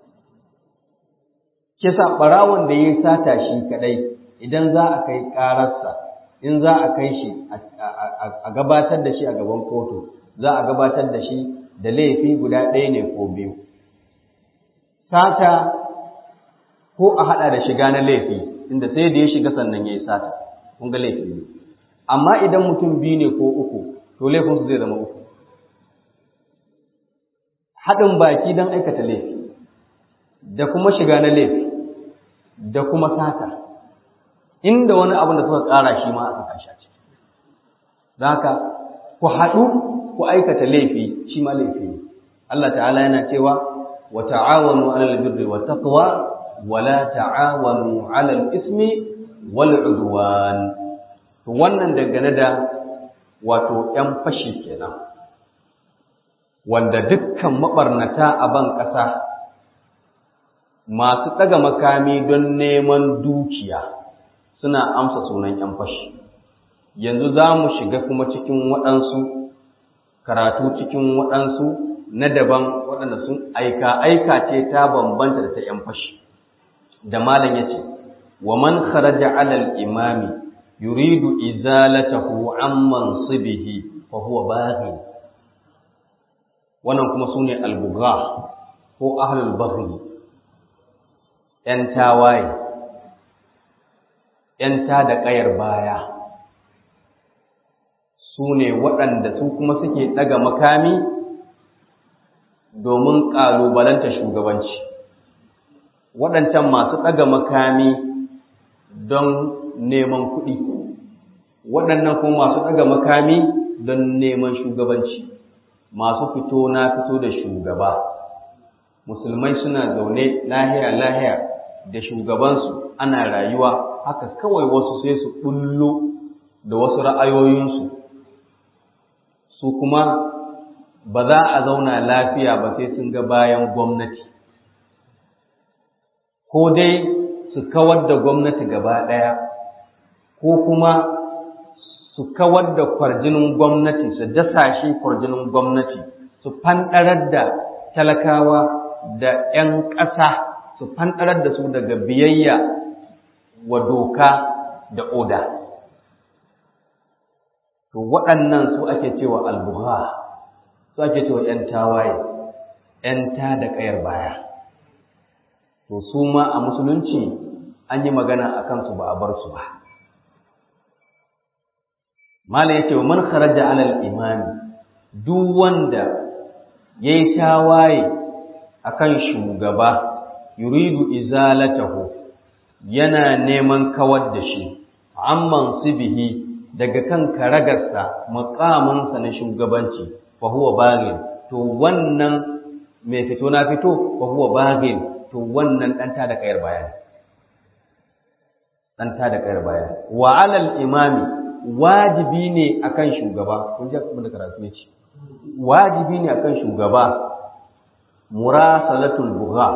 Shi yasa ɓarawon da ya yi sata shi kaɗai idan za a kai ƙararsa, in za a kai shi a gabatar da shi a gaban kotu, za a gabatar da shi da laifi guda ɗaya ne ko biyu. Sata ko a haɗa da shiga na laifi, inda sai da ya shiga sannan ya yi sata. Kun ga laifi ne. Amma idan mutum biyu ne ko uku, to laifinsu zai zama uku. Haɗin baki don aikata laifi, da kuma shiga na laifi, da kuma sata, inda wani abin da suka ƙara shi ma a saka shi a ciki. Don haka, ku haɗu ku aikata laifi, shi ma laifi ne. Allah ta'ala yana cewa, wa ta'awanu 'alal birri wat taqwa wa la ta'awanu 'alal ismi wal 'udwan. To wannan dangane da wato ‘yan fashi kenan, wanda dukkan maɓarnata a ban ƙasa masu ɗaga makami don neman dukiya suna amsa sunan ‘yan fashi. Yanzu za mu shiga kuma cikin waɗansu karatu cikin waɗansu na daban waɗanda sun aika aika ce ta bambanta da ta ‘yan fashi. Da malam ya ce, wa man kharaja alal imami yuridu izalatahu an mansibihi fa huwa baghi. Wannan kuma sune al-bugha ko ahlul baghi, ‘yan tawaye, ‘yan ta da ƙayar baya, su ne waɗanda su kuma suke ɗaga makami domin ƙalubalanta shugabanci. Waɗancan masu ɗaga makami don neman kuɗi, waɗannan kuma masu ɗaga makami don neman shugabanci, masu fito na fito da shugaba. Musulmai suna zaune lahiya-lahiya da shugabansu ana rayuwa, haka kawai wasu sai su ɓullo da wasu ra'ayoyinsu, su kuma ba za a zauna lafiya ba sai sun ga bayan gwamnati, ko dai su kawar da gwamnati gaba ɗaya, ko kuma su kawar da kwarjinin gwamnati, su dasa shi kwarjinin gwamnati, su fanɗarar da talakawa da ‘yan ƙasa, su fanɗarar da su daga biyayya wa doka da oda. To waɗannan su ake cewa albuha, su ake cewa ‘yan tawaye, ‘yan ta da ƙayar baya. To su ma a musulunci an yi magana a kansu ba a bar su ba. Mala ya ce wa man kharaja alal imami, duk wanda ya yi tawaye akan shugaba, yuridu izalatahu, yana neman kawar da shi, an mansibihi, daga kan karagarsa, makaminsa na shugabanci, fa huwa baghin, to wannan mai fito na fito, fa huwa baghin, to wannan ɗan ta da kayar bayan. Ɗan ta da kayar bayan. Wa alal imami, wajibi ne akan shugaba, kun ji kuma da karatu ne ce, wajibi ne akan shugaba, murasalatul bugha,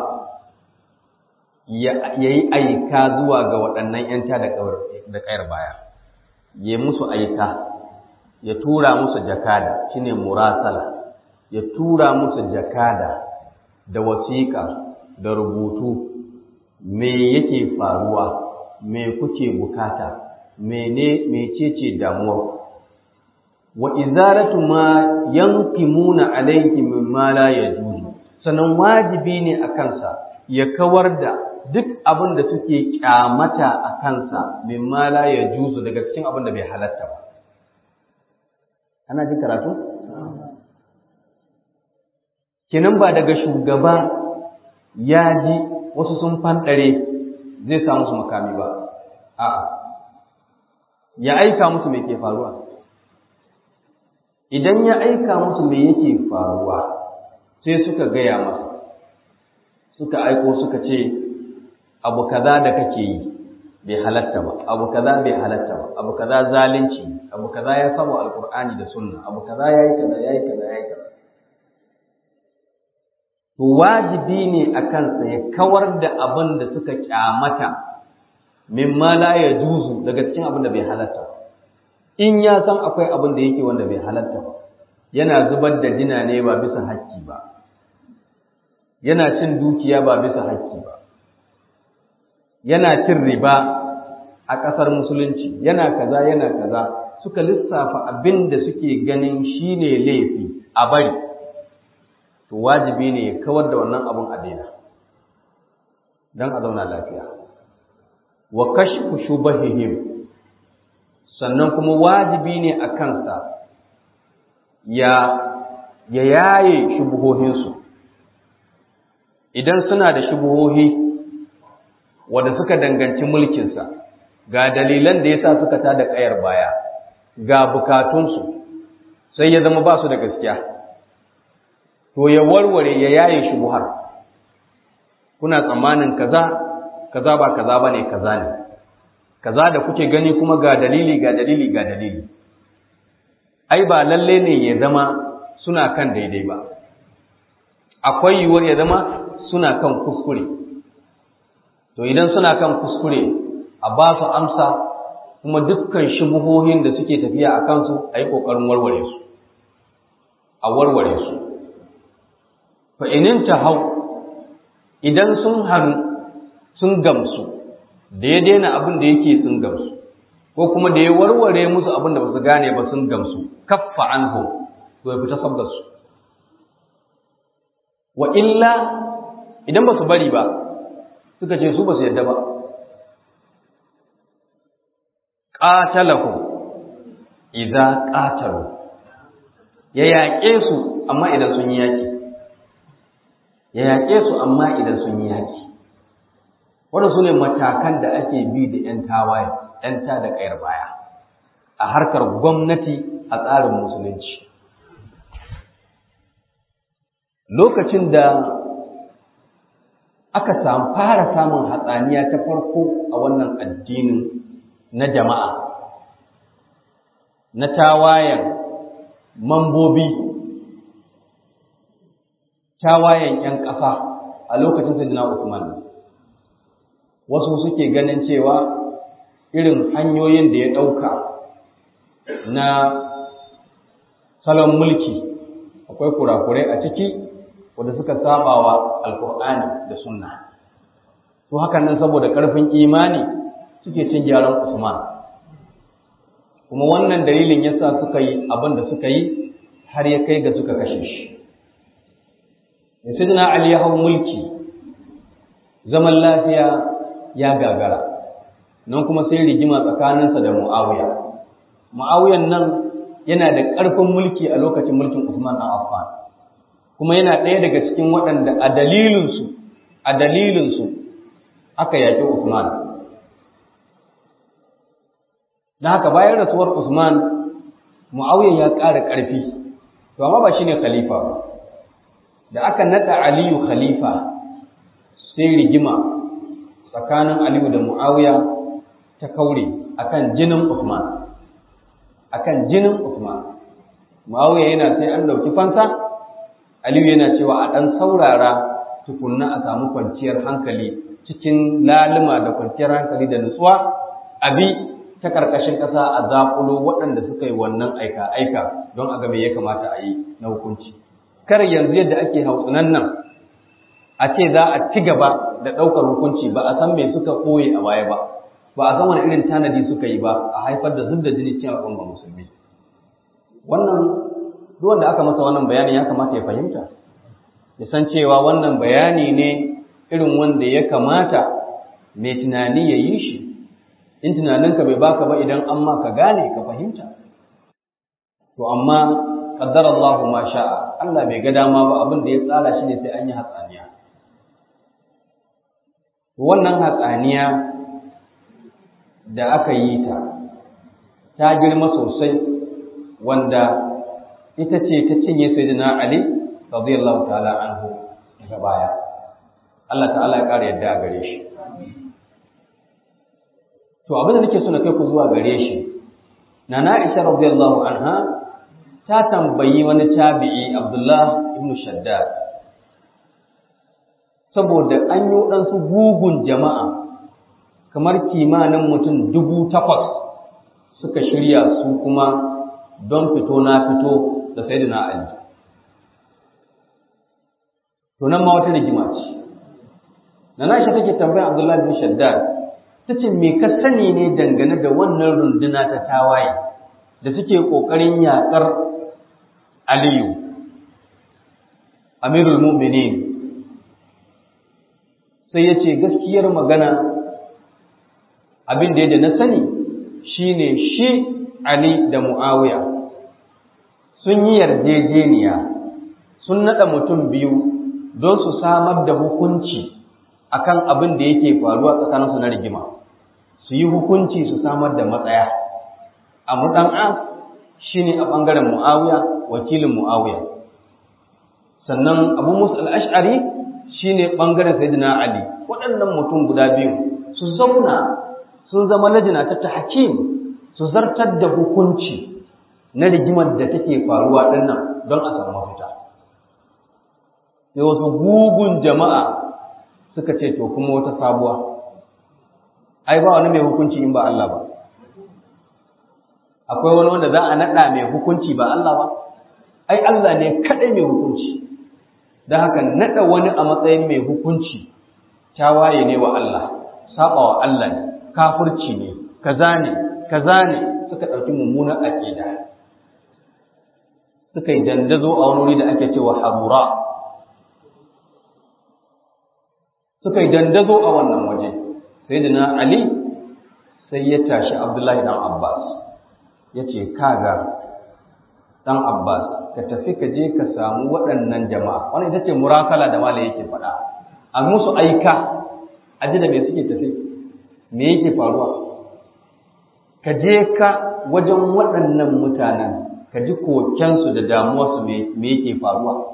ya yi aika zuwa ga waɗannan ‘yan ta da kayar baya, ya musu aika, ya tura musu jakada, shine murasala, ya tura musu jakada da wasiƙa da rubutu, me yake faruwa, me kuke bukata, mene mecece damuwar, wa izaratu ma yanqimuna alayhi mimma la yajuzu, sannan wajibi ne a kansa ya kawar da duk abin da suke kyamata a kansa mimma la yajuzu daga cikin abin da bai halatta ba. Ana jin karatu? Kenan ba daga shugaba ya ji wasu sun fanɗare zai sa musu makami ba. A'a. Ya aika musu me ke faruwa. Idan ya aika musu me yake faruwa sai suka gaya masa. Suka aiko suka ce abu kaza da kake yi bai halatta ba, abu kaza bai halatta ba, abu kaza zalunci, abu kaza ya saba alkur'ani da sunna, abu kaza yayi kaza yayi kaza yayi kaza. To wajibi ne a kansa ya kawar da abin da suka kyamata mimma la yajuzu daga cikin abin da bai halatta ba. In ya san akwai abin da yake wanda bai halatta ba, yana zubar da jina ne ba bisa haƙƙi ba, yana cin dukiya ba bisa haƙƙi ba, yana cin riba a ƙasar musulunci, yana kaza yana kaza, suka lissafa abin da suke ganin shine laifi a bari, to wajibi ne ya kawar da wannan abin a daina don a zauna lafiya. Wa kashfu shubahihim, sannan kuma wajibi ne a kansa ya ya yaye shubuhohinsu. Idan suna da shubuhohi wanda suka danganci mulkinsa, ga dalilan da yasa suka tada kayar baya, ga bukatunsu, sai ya zama ba su da gaskiya, to ya warware ya yaye shubuhar. Kuna tsammanin kaza kaza ba kaza bane kaza ne, kaza da kuke gani kuma ga dalili ga dalili ga dalili. Ai ba lalle ne ya zama suna kan daidai ba, akwai yiwuwar ya zama suna kan kuskure. To idan suna kan kuskure a ba su amsa, kuma dukkan shubuhohin da suke tafiya a kansu a yi ƙoƙarin warware su, a warware su. Fa inin ta hau, idan sun hannu sun gamsu da ya daina abin da yake sun gamsu, ko kuma da ya warware musu abin da ba su gane ba sun gamsu, kaffa anhu, to ya fita sabgarsu. Wa illa idan ba su bari ba, suka ce su ba su yadda ba, qatalahu idza qatalu, ya yaƙe su amma idan sun yi yaƙi, ya yaƙe su amma idan sun yi yaƙi. Wannan su ne matakan da ake bi da ‘yan tawaye, ‘yan ta da ƙayar baya a harkar gwamnati a tsarin musulunci. Lokacin da aka samu fara samun hatsaniya ta farko a wannan addinin na jama'a, na tawayen mambobi, tawayen ‘yan ƙasa a lokacin Sayyidina Usman, wasu suke ganin cewa irin hanyoyin da ya ɗauka na salon mulki akwai kurakurai a ciki wanda suka sabawa alkur'ani da sunna. To hakan nan saboda ƙarfin imani suke cin gyaran Usman, kuma wannan dalilin yasa suka yi abin da suka yi har ya kai ga suka kashe shi. Da Sayyidina Ali ya hau mulki, zaman lafiya ya gagara, nan kuma sai rigima tsakaninsa da Muawiya. Muawiyan nan yana da ƙarfin mulki a lokacin mulkin Usman ɗan Affan, kuma yana ɗaya daga cikin waɗanda a dalilinsu a dalilinsu aka yaƙi Usman. Da haka bayan rasuwar Usman, Muawiya ya ƙara ƙarfi, to amma ba shine khalifa ba. Da aka naɗa Aliyu khalifa, sai rigima tsakanin Aliyu da Muawiya ta kaure akan jinin Usman, akan jinin Usman. Muawiya yana sai an dauki fansa, Aliyu yana cewa a dan saurara tukunna a samu kwanciyar hankali, cikin lalima da kwanciyar hankali da nutsuwa, abi ta karkashin kasa a zakulo waɗanda suka yi wannan aika aika don a ga me ya kamata a yi na hukunci. Kar yanzu yadda ake hautsunan nan a ce za a ci gaba da ɗaukar hukunci ba a san me suka ɓoye a baya ba, ba a san wani irin tanadi suka yi ba, a haifar da zub da jini cikin al'umma musulmi. Wannan duk wanda aka masa wannan bayani ya kamata ya fahimta, ya san cewa wannan bayani ne irin wanda ya kamata mai tunani ya yi shi, in tunaninka bai baka ba idan an ma ka gane ka fahimta. To amma qaddara Allahu ma sha'a, Allah bai ga dama ba, abin da ya tsara shi ne sai an yi hatsaniya. Wannan hatsaniya da aka yi ta ta girma sosai, wanda ita ce ta cinye sayyidina Ali radiyallahu ta'ala anhu daga baya. Allah ta'ala ya ƙara yadda a gare shi. To abin da nake so na kai ku zuwa gare shi, Nana Aisha radiyallahu anha ta tambayi wani tabi'i Abdullah ibn Shaddad, saboda an yi waɗansu gugun jama'a kamar kimanin mutum dubu takwas suka shirya su kuma don fito na fito da sayyidina Ali. To nan ma wata rigima ce. Nana Aisha take tambayar Abdullah ibn Shaddad, tace me ka sani ne dangane da wannan runduna ta tawaye da suke kokarin yakar Aliyu Amirul Mu'minin? Sai yace gaskiyar magana abin da na sani shine shi Ali da Muawiya sun yi yarjejeniya, sun nada mutum biyu don su samar da hukunci akan abin da yake faruwa tsakaninsu na rigima, su yi hukunci su samar da matsaya. Amr dan As shine a bangaren Muawiya, wakilin Muawiya, sannan Abu Musa al-Ash'ari shine bangaren Sayyidina Ali. Waɗannan mutum guda biyu su zauna sun zama lajina ta tahkim, su zartar da hukunci na rigimar da take faruwa dinnan don a samu mafita. Sai wasu gugun jama'a suka ce to kuma wata sabuwa, ai ba wani mai hukunci in ba Allah ba. Akwai wani wanda za a naɗa mai hukunci ba Allah ba? Ai Allah ne kaɗai mai hukunci. Don haka naɗa wani a matsayin mai hukunci tawaye ne wa Allah, saba wa Allah ne, kafirci ne, kaza ne, kaza ne. Suka ɗauki mummunan aƙida, suka yi dandazo a wani wuri da ake cewa Harura. Suka yi dandazo a wannan waje. Sayyidina Ali sai ya tashi Abdullahi dan Abbas, ya ce kaga dan Abbas, ka tafi ka je ka samu waɗannan jama'a. Wannan ita ce murakala da malai yake faɗa, a musu aika a ji da me suke tafi, me yake faruwa. Ka je ka wajen waɗannan mutanen ka ji kokensu da damuwarsu me yake faruwa.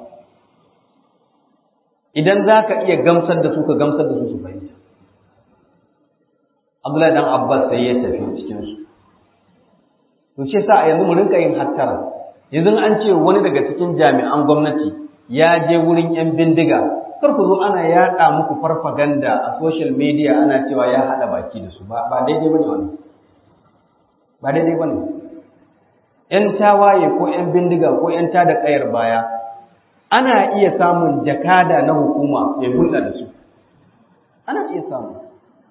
Idan za ka iya gamsar da su, ka gamsar da su su fahimta. Abdullahi dan Abbas sai ya tafi cikinsu. To ce sa a yanzu mu rinka yin hattara. Yanzu an ce wani daga cikin jami'an gwamnati ya je wurin 'yan bindiga, kar ku zo ana yaɗa muku farfaganda a social media ana cewa ya haɗa baki da su. Ba daidai bane wannan. Ba daidai bane. 'Yan tawaye ko 'yan bindiga ko 'yan tada ƙayar baya, ana iya samun jakada na hukuma ya hulɗa da su. Ana iya samu.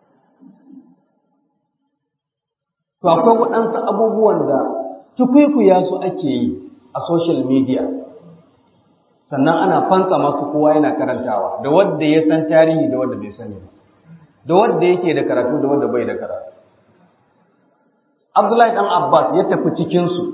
To akwai waɗansu abubuwan da tukwikuya su ake yi a social media, sannan ana fanka masu kowa yana karantawa, da wanda ya san tarihi da wanda bai sani ba, da wanda yake da karatu da wanda bai da karatu. Abdullahi ɗan Abbas ya tafi cikinsu,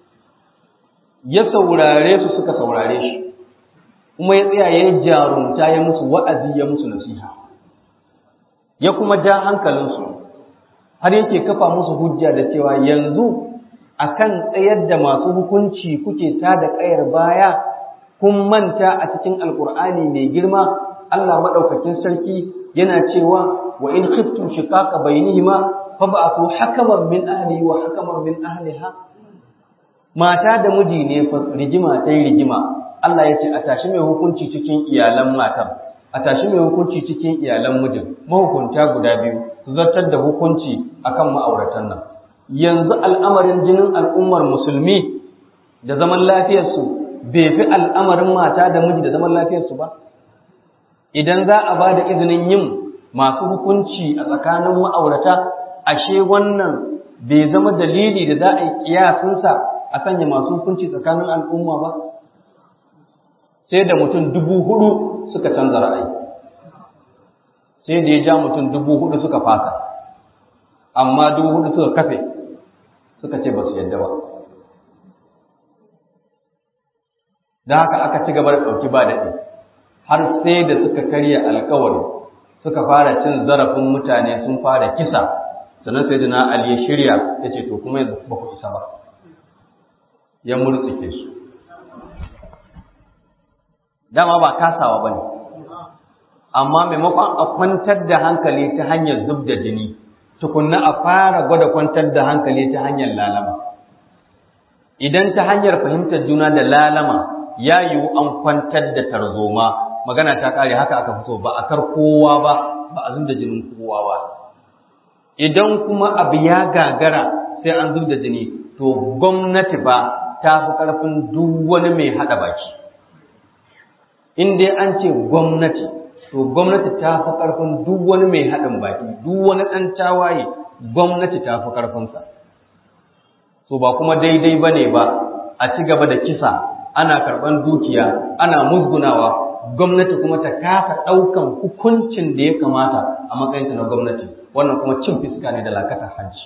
ya saurare su suka saurare shi, kuma ya tsaya ya yi jarumta, ya musu wa'azi, ya musu nasiha, ya kuma ja hankalinsu, har yake kafa musu hujja da cewa yanzu akan tsayar da masu hukunci kuke ta da ƙayar baya, kun manta a cikin Alƙur'ani mai girma Allah maɗaukakin sarki yana cewa wa in khiftum shiqaqa bainihima fab'athu hakaman min ahlihi wa hakaman min ahliha. Mata da miji ne fa rigima tai rigima, Allah ya ce a tashi mai hukunci cikin iyalan matan, a tashi mai hukunci cikin iyalan mijin, mahukunta guda biyu su zartar da hukunci akan ma'auratan nan. Yanzu al'amarin jinin al'ummar musulmi da zaman lafiyarsu bai fi al'amarin mata da miji da zaman lafiyarsu ba. Idan za a ba da izinin yin masu hukunci a tsakanin ma'aurata, ashe wannan bai zama dalili da za a yi kiyasinsa a sanya masu hukunci tsakanin al'umma ba. Sai da mutum dubu hudu suka canza ra'ayi. sai da ya ja mutum dubu hudu suka fasa, amma dubu hudu suka kafe suka ce ba su yadda ba. Da haka aka ci gaba da ɗauki ba daɗi har sai da suka karya alkawari suka fara cin zarafin mutane, sun fara kisa, sannan sai da na Ali ya shirya ya ce to kuma yanzu ba ku isa ba, ya murtsike su. Dama ba kasawa ba ne, amma maimakon a kwantar da hankali ta hanyar zub da jini, tukunna a fara gwada kwantar da hankali ta hanyar lalama. Idan ta hanyar fahimtar juna da lalama ya yiwu an kwantar da tarzoma, magana ta kare, haka aka fito, ba a kar kowa ba, ba a zub da jinin kowa ba. Idan kuma abu ya gagara sai an zub da jini, to gwamnati ba ta fi ƙarfin duk wani mai haɗa baki. In dai an ce gwamnati, to gwamnati ta fi ƙarfin duk wani mai haɗin baki, duk wani ɗan tawaye gwamnati ta fi ƙarfinsa. So ba kuma daidai ba ne ba a ci gaba da kisa, ana karɓan dukiya, ana musgunawa, gwamnati kuma ta kasa ɗaukan hukuncin da ya kamata a matsayinta na gwamnati. Wannan kuma cin fiska ne da lakatar hajji.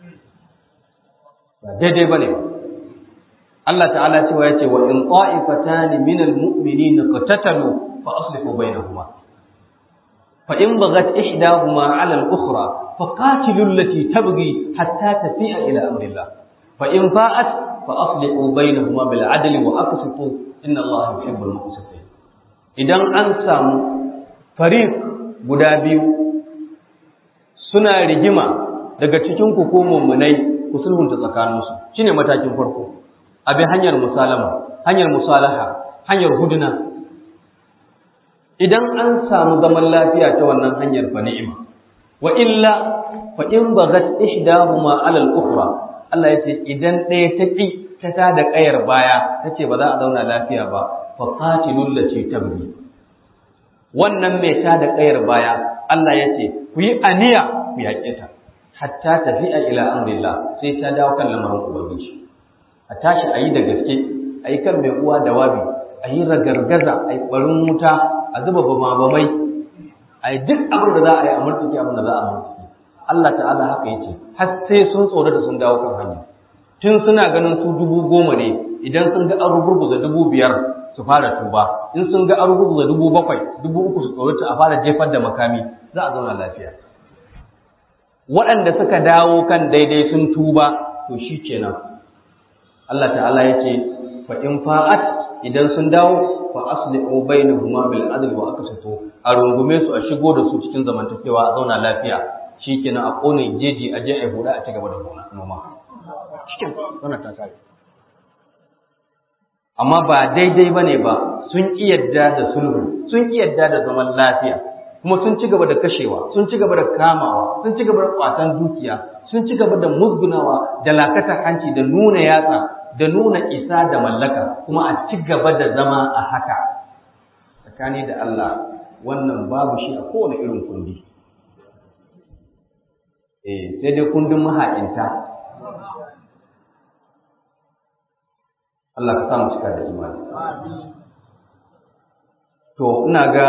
Ba daidai ba ne ba. Allah ta'ala cewa ya ce wa in qa'ifatani minal mu'minina qatatalu fa aslihu bainahuma fa in baghat ihdahuma 'ala al-ukhra fa qatilu allati tabghi hatta tafi'a ila amrillah fa in fa'at fa aslihu bainahuma bil 'adli wa aqsitu inna Allaha yuhibbul muqsitin. Idan an samu fariq guda biyu suna rigima daga cikin ku ko mu'minai, ku sulhunta tsakaninsu, shine matakin farko. Abi hanyar musalama, hanyar musalaha, hanyar huduna. Idan an samu zaman lafiya ta wannan hanyar fa ni'ima. Wa illa fa in baghat ihdahuma 'ala al-ukhra, Allah yace idan ɗaya ta ki ta ta da kayar baya tace ba za a zauna lafiya ba, fa qatilul lati tabghi. Wannan mai ta da kayar baya, Allah yace ku yi aniya ku yaƙe ta hatta tafi'a ila amrillah, sai ta dawo kan lamarin ubangiji. A tashi a yi da gaske, a yi kan mai uwa da wabi, a yi ragargaza, a yi ɓarin wuta, a zuba bamabamai, a yi duk abin da za a yi a murtuki abin da za a murtuki. Allah ta'ala haka yace, har sai sun tsoro da sun dawo kan hanya. Tun suna ganin su dubu goma ne, idan sun ga an rugurguza dubu biyar su fara tuba, in sun ga an rugurguza dubu bakwai, dubu uku su tsorata a fara jefar da makami, za a zauna lafiya. Waɗanda suka dawo kan daidai sun tuba, to shi kenan. Allah ta'ala yake fa in fa'at, idan sun dawo fa aslihu bainahuma bil adl wa aqsitu, a rungume su, a shigo da su cikin zamantakewa, a zauna lafiya. Shikenan a kone jeji, a je a huda, a ci gaba da gona noma. Cikin wannan ta kare. Amma ba daidai bane ba, sun ki yadda da sulhu, sun ki yadda da zaman lafiya, kuma sun ci gaba da kashewa, sun ci gaba da kamawa, sun ci gaba da kwatan dukiya, sun ci gaba da musgunawa da lakatar hanci da nuna yatsa da nuna isa da mallaka, kuma a ci gaba da zama a haka. Tsakani da Allah, wannan babu shi a kowane irin kundi. Eh, sai dai kundin maha'inta. Allah ka sa mu cika da imani. To, ina ga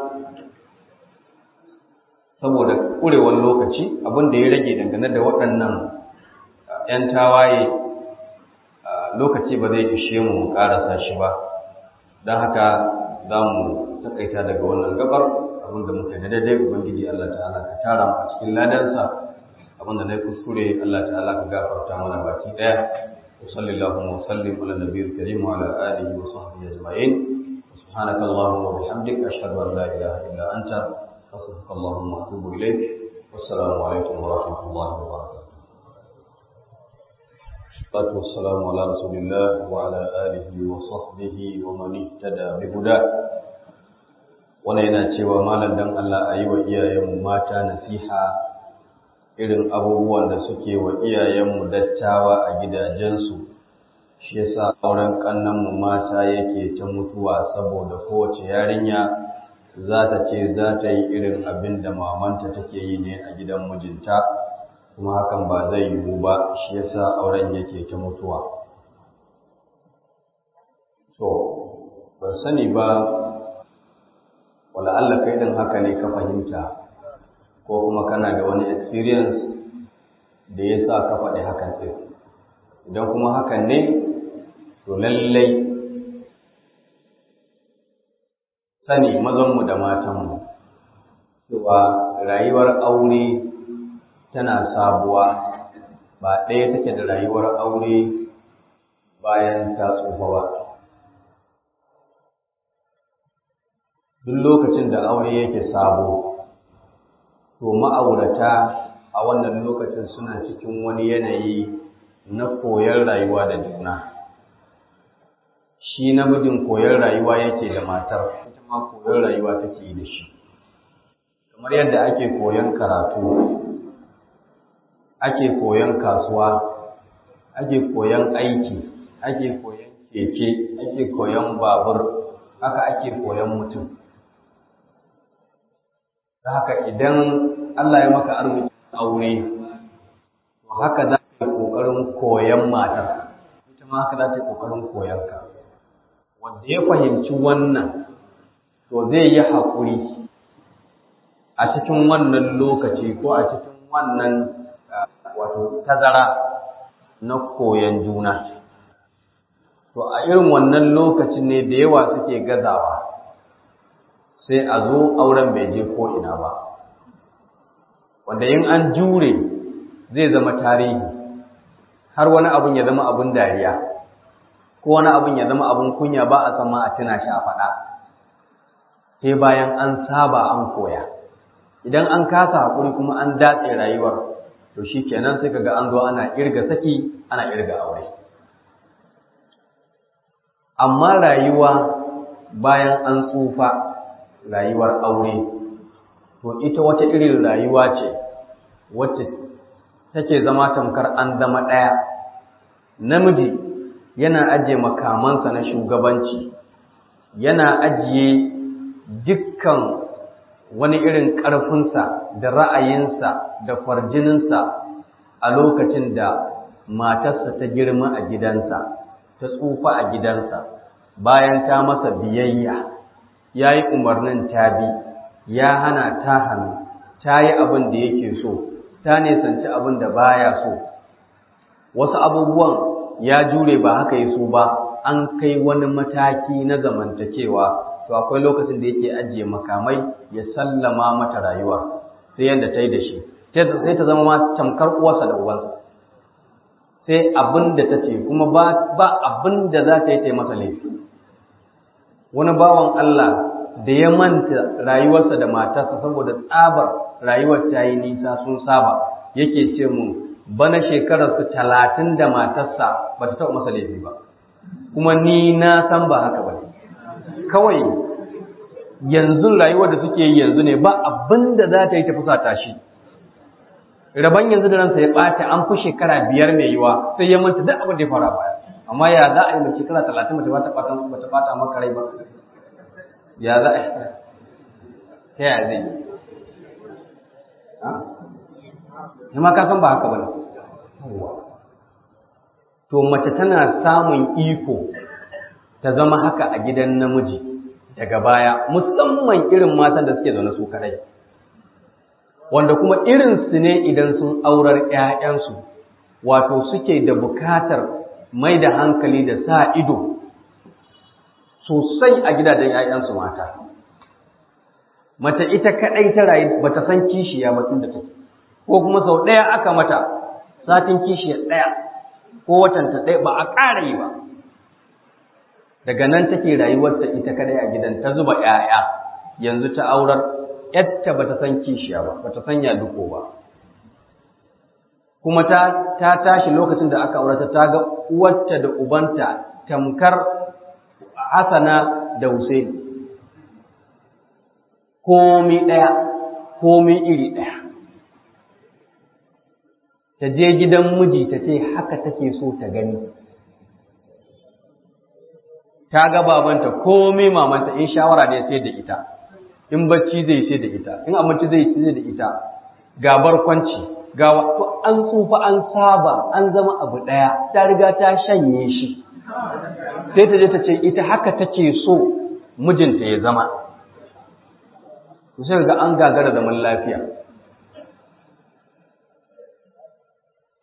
saboda ƙurewar lokaci, abin da ya rage dangane da waɗannan ‘yan tawaye, lokaci ba zai ishe mu ƙarasa shi ba, don haka za mu taƙaita daga wannan gabar. Abin da muka da daidai, Ubangiji Allah ta'ala ka tara mu a cikin ladansa, abin da na yi kuskure Allah ta'ala ka gafarta mana baki ɗaya. Wa sallallahu wa sallim ala nabiyil karim wa ala alihi wa sahbihi ajma'in. Subhanaka Allahumma wa bihamdika ashhadu an la ilaha illa anta أستغفرك اللهم وأتوب إليك والسلام عليكم ورحمة الله وبركاته. الصلاة والسلام على رسول الله وعلى آله وصحبه ومن اهتدى بهداه. wannan yana cewa malam dan Allah a yi wa iyayenmu mata nasiha irin abubuwan da suke wa iyayenmu dattawa a gidajensu, shi yasa auren kannanmu mata yake ta mutuwa saboda kowace yarinya za ta ce za ta yi irin abin da mamanta take yi ne a gidan mijinta, kuma hakan ba zai yiwu ba, shi yasa auren yake ta mutuwa. To, ban sani ba, wala Allah kai din haka ne ka fahimta, ko kuma kana da wani experience da ya sa ka faɗi hakan ɗin. Idan kuma hakan ne, to lallai sani mazanmu da matanmu cewa rayuwar aure tana sabuwa ba ɗaya take da rayuwar aure bayan ta tsufa ba. Duk lokacin da aure yake sabo, to ma'aurata a wannan lokacin suna cikin wani yanayi na koyon rayuwa da juna. Shi namijin koyon rayuwa yake da matar, ita ma koyon rayuwa take yi da shi. Kamar yadda ake koyon karatu, ake koyon kasuwa, ake koyon aiki, ake koyon keke, ake koyon babur, haka ake koyon mutum. Da haka idan Allah ya maka arzikin aure, to haka za ka yi ƙoƙarin koyon matar, ita ma haka za ta yi ƙoƙarin koyon ka. Wanda ya fahimci wannan, to zai yi haƙuri a cikin wannan lokaci ko a cikin wannan wato tazara na koyon juna. To a irin wannan lokacin ne da yawa suke gazawa, sai a zo auren bai je ko ina ba. Wanda in an jure zai zama tarihi, har wani abun ya zama abun dariya, ko wani abun ya zama abun kunya ba a sama a tuna shi a faɗa. Sai bayan an saba an koya. Idan an kasa haƙuri kuma an datse rayuwar, to shi kenan sai kaga an zo ana irga saki, ana irga aure. Amma rayuwa bayan an tsufa, rayuwar aure, to ita wata irin rayuwa ce wacce take zama tamkar an zama ɗaya. Namiji yana ajiye makamansa na shugabanci, yana ajiye dukkan wani irin ƙarfinsa da ra'ayinsa da kwarjininsa a lokacin da matarsa ta girma a gidansa, ta tsufa a gidansa, bayan ta masa biyayya, ya yi umarnin ta bi, ya hana ta hannu, ta yi abin da yake so, ta nisanci abin da baya so. Wasu abubuwan ya jure ba haka yi so ba, an kai wani mataki na zamantakewa, to akwai lokacin da yake ajiye makamai ya sallama mata rayuwa, sai yadda ta yi da shi, sai ta zama ma tamkar uwarsa da uwansa. Sai abin da ta ce, kuma ba abin da za ta yi ta yi masa laifi. Wani bawan Allah da ya manta rayuwarsa da matarsa saboda tsabar rayuwar ta yi nisa sun saba, yake ce mun bana shekararsu talatin da matarsa ba ta taɓa masa laifi ba, kuma ni na san ba haka ba. Kawai yanzu rayuwar da suke yi yanzu ne, ba abin da za ta yi ta fusata shi. Rabon yanzu da ransa ya ɓata an fi shekara biyar mai yiwa, sai ya manta duk abin da ya fara baya. Amma ya za a yi mai shekara talatin mace ba ta ɓata maka rai ba? Ya za a yi? Ta yaya zai yi? Yamma ka san ba haka ba ne. To mace tana samun iko ta zama haka a gidan namiji daga baya, musamman irin matan da suke zaune su kadai, wanda kuma irinsu ne idan sun aurar ‘ya'yansu, wato suke da bukatar mai da hankali da sa ido sosai a gidajen ‘ya'yansu mata. Mace ita kadai ta rayu ba ta san kishiya ba tun da take, ko kuma sau ɗaya aka mata satin kishiya ɗaya ko watanta ɗaya ba a ƙara yi ba. Daga nan take rayuwarta ita kadai a gidan, ta zuba ‘ya'ya, yanzu ta aurar, ‘yarta ba ta san kishiya ba, ba ta san yaduko ba. Kuma ta, ta tashi lokacin da aka aurata ta ga uwarta da ubanta tamkar Hassana da Husaini. Komi ɗaya, komi iri ɗaya. Ta je gidan miji ta ce haka take so ta gani. Ta ga babanta komai mamanta, in shawara ne sai da ita, in bacci zai sai da ita, in abinci zai sai da ita, ga barkwanci, ga wato an tsufa an saba an zama abu ɗaya, ta riga ta shanye shi. Sai ta je ta ce ita haka take so mijinta ya zama. Sai ga an gagara zaman lafiya.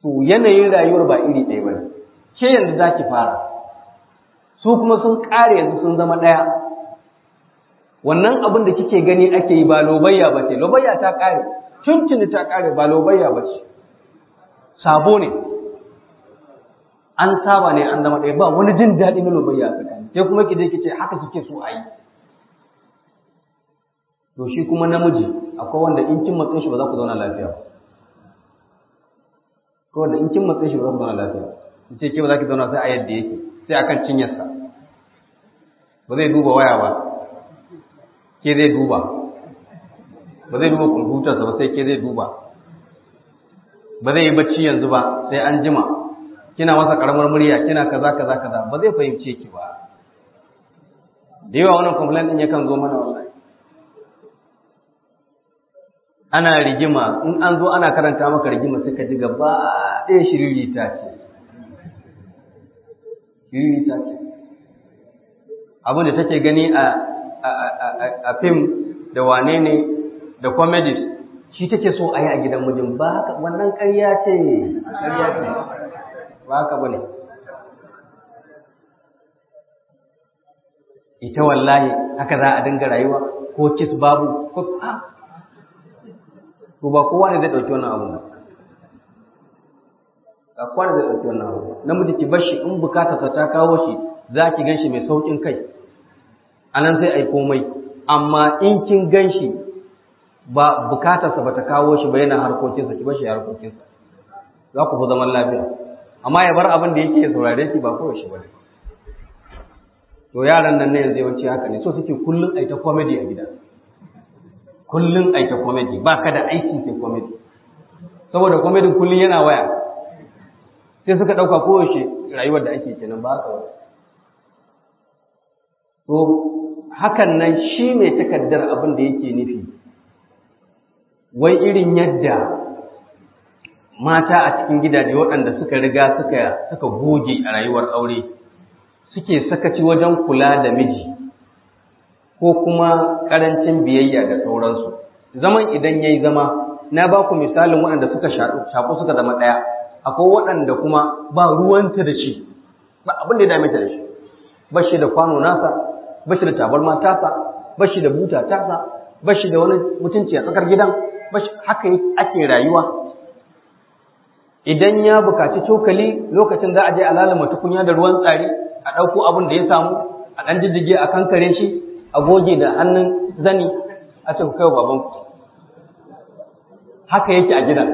to yanayin rayuwar ba iri ɗaya ba ne. Ke yanzu za ki fara, su kuma sun ƙare yanzu sun zama ɗaya. Wannan abin da kike gani ake yi ba lobayya ba ce, lobayya ta ƙare, tuntuni ta ƙare ba lobayya ba ce, sabo ne, an saba ne an zama ɗaya, ba wani jin daɗi na lobayya a tsakani, sai kuma ki je ki ce haka kike so a yi. To shi kuma namiji akwai wanda in kin matsin shi ba za ku zauna lafiya ba. Ko wanda in kin matsin shi ba za ku zauna lafiya ba. In ce ke ba za ki zauna sai a yadda yake, sai akan cinyarsa. Ba zai duba waya ba, ke zai duba. Ba zai duba kwamfutarsa ba sai ke zai duba. Ba zai yi bacci yanzu ba sai an jima. Kina masa karamar murya, kina kaza kaza kaza, ba zai fahimce ki ba. Da yawa wannan complaint din yakan zo mana wallahi. Ana rigima, in an zo ana karanta maka rigima sai ka ji gaba ɗaya shiririta ce. Shiririta ce. Abin da take gani a a fim da wane ne da comedies shi take so a yi a gidan mijin, ba haka wannan ƙarya ce, ƙarya ce, ba haka bane. Ita wallahi haka za a dinga rayuwa ko kiss babu ko a to ba kowa ne zai ɗauki wannan abu ba. Ba kowa ne zai ɗauki wannan abu ba. Namiji ki bashi in bukatarsa ta kawo shi za ki gan shi mai sauƙin kai. A nan sai a yi komai. Amma in kin gan shi ba bukatarsa ba ta kawo shi ba yana harkokinsa, ki bashi harkokinsa. Za ku fi zaman lafiya. Amma ya bar abin da yake ya saurare ki ba kawai shi ba ne. To yaran nan ne yanzu yawanci haka ne. So suke kullum a yi ta comedy a gida. Kullum aika comedy ba ka da aiki ke comedy, saboda comedy kullum yana waya, sai suka ɗauka kowace rayuwar da ake kenan ba haka wani. To hakan nan shi mai takardar abin da yake nufi, wai irin yadda mata a cikin gidaje waɗanda suka riga suka suka goge a rayuwar aure suke sakaci wajen kula da miji ko kuma ƙarancin biyayya da sauransu. Zaman idan ya yi zama, na ba ku misalin waɗanda suka shaƙu suka zama ɗaya, akwai waɗanda kuma ba ruwanta da shi, ba abin da ya dame ta da shi, ba shi da kwano nasa, ba shi da tabarma tasa, ba shi da buta tasa, ba shi da wani mutunci a tsakar gidan, ba shi haka ake rayuwa. Idan ya bukaci cokali lokacin za a je a lalama tukunya da ruwan tsari, a ɗauko abin da ya samu, a ɗan jijjige a kankare shi, a goge da hannun zani a ce ku kai wa babanku. Haka yake a gidan.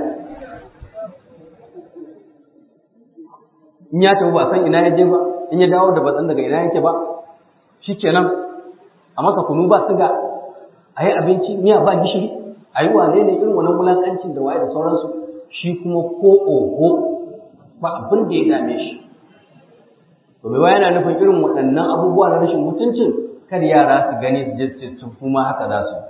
In ya tafi ba san ina ya je ba, in ya dawo da batsan daga ina yake ba, shi kenan a masa kunu ba siga, a yi abinci miya ba gishiri, a yi wane ne irin wannan wulaƙancin da waye da sauransu, shi kuma ko oho ba abin da ya dame shi. To mai yana nufin irin waɗannan abubuwa na rashin mutuncin kar yara su gani su je su kuma haka za su.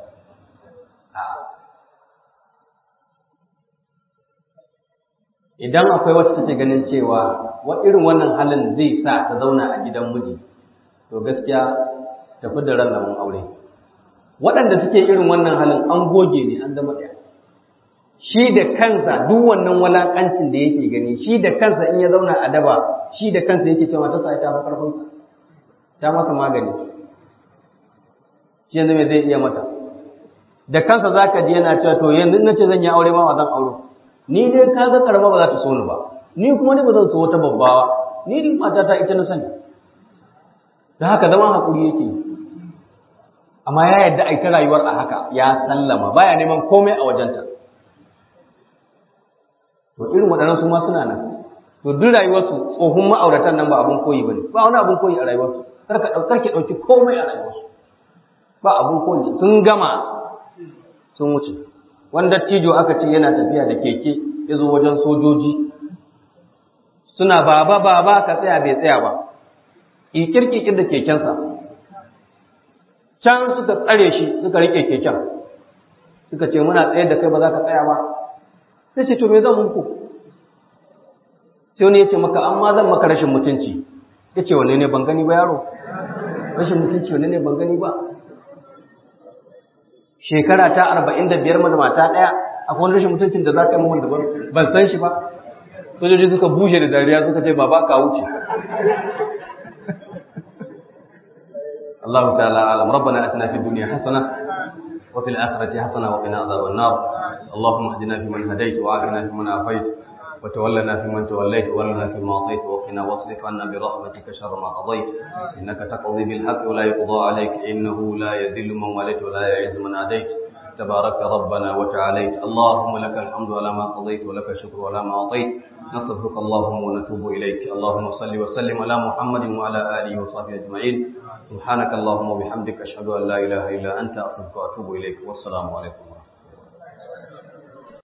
Idan akwai wacce take ganin cewa wa irin wannan halin zai sa ta zauna a gidan miji, to gaskiya tafi da ran lamun aure. Waɗanda suke irin wannan halin an goge ne an zama ɗaya. Shi da kansa duk wannan walaƙancin da yake gani, shi da kansa in ya zauna a daba, shi da kansa yake cewa ta sa ta fa karfinsa, ta masa magani. Shi yanzu me zai iya mata? Da kansa za ka ji yana cewa to yanzu na ce zan yi aure ma ba zan aure. Ni dai ka ga karama ba za ta so ni ba, ni kuma ni ba zan so wata babbawa, ni dai mata ta ita na sani. Da haka zama haƙuri yake. Amma ya yarda a ita rayuwar a haka, ya sallama, baya neman komai a wajenta. To irin waɗannan su ma suna nan. To duk rayuwarsu tsohon ma'auratan nan ba abin koyi ba ne, ba wani abin koyi a rayuwarsu. Kar ka ɗauki ɗauki komai a rayuwarsu. Ba abin koyi, sun gama sun wuce. Wanda tijo aka ce yana tafiya da keke ya zo wajen sojoji, suna baba baba ka tsaya bai tsaya ba, ƙirƙirƙir da kekensa. Can suka tsare shi suka riƙe keken, suka ce muna tsaye da kai ba za ka tsaya ba. Sai ce to me zan muku? Sai wani ya ce maka amma zan maka rashin mutunci. Ya ce wane ne ban gani ba yaro? Rashin mutunci wane ne ban gani ba? Shekara ta arba'in da biyar mana mata ɗaya, akwai wani rashin mutuncin da za ka yi mun da ban san shi ba. sojoji suka bushe da dariya suka ce baba ka wuce Allah ta'ala alam rabbana atina fid dunya hasana wa fil akhirati hasana wa qina adhaban nar Allahumma ihdina fiman hadayt wa afina fiman afayt wa tawallana fiman tawallayt wa lana fima atayt wa qina wasrif anna bi rahmatika sharra ma qadayt innaka taqdi bil haqqi wa la yuqda alayk innahu la yadhillu man walayt wa la yu'izzu man adayt تبارك ربنا وتعاليت اللهم لك الحمد على ما قضيت ولك الشكر على ما أعطيت نستغفرك اللهم ونتوب إليك اللهم صل وسلم على محمد وعلى آله وصحبه أجمعين سبحانك اللهم وبحمدك أشهد أن لا إله إلا أنت أستغفرك وأتوب إليك والسلام عليكم.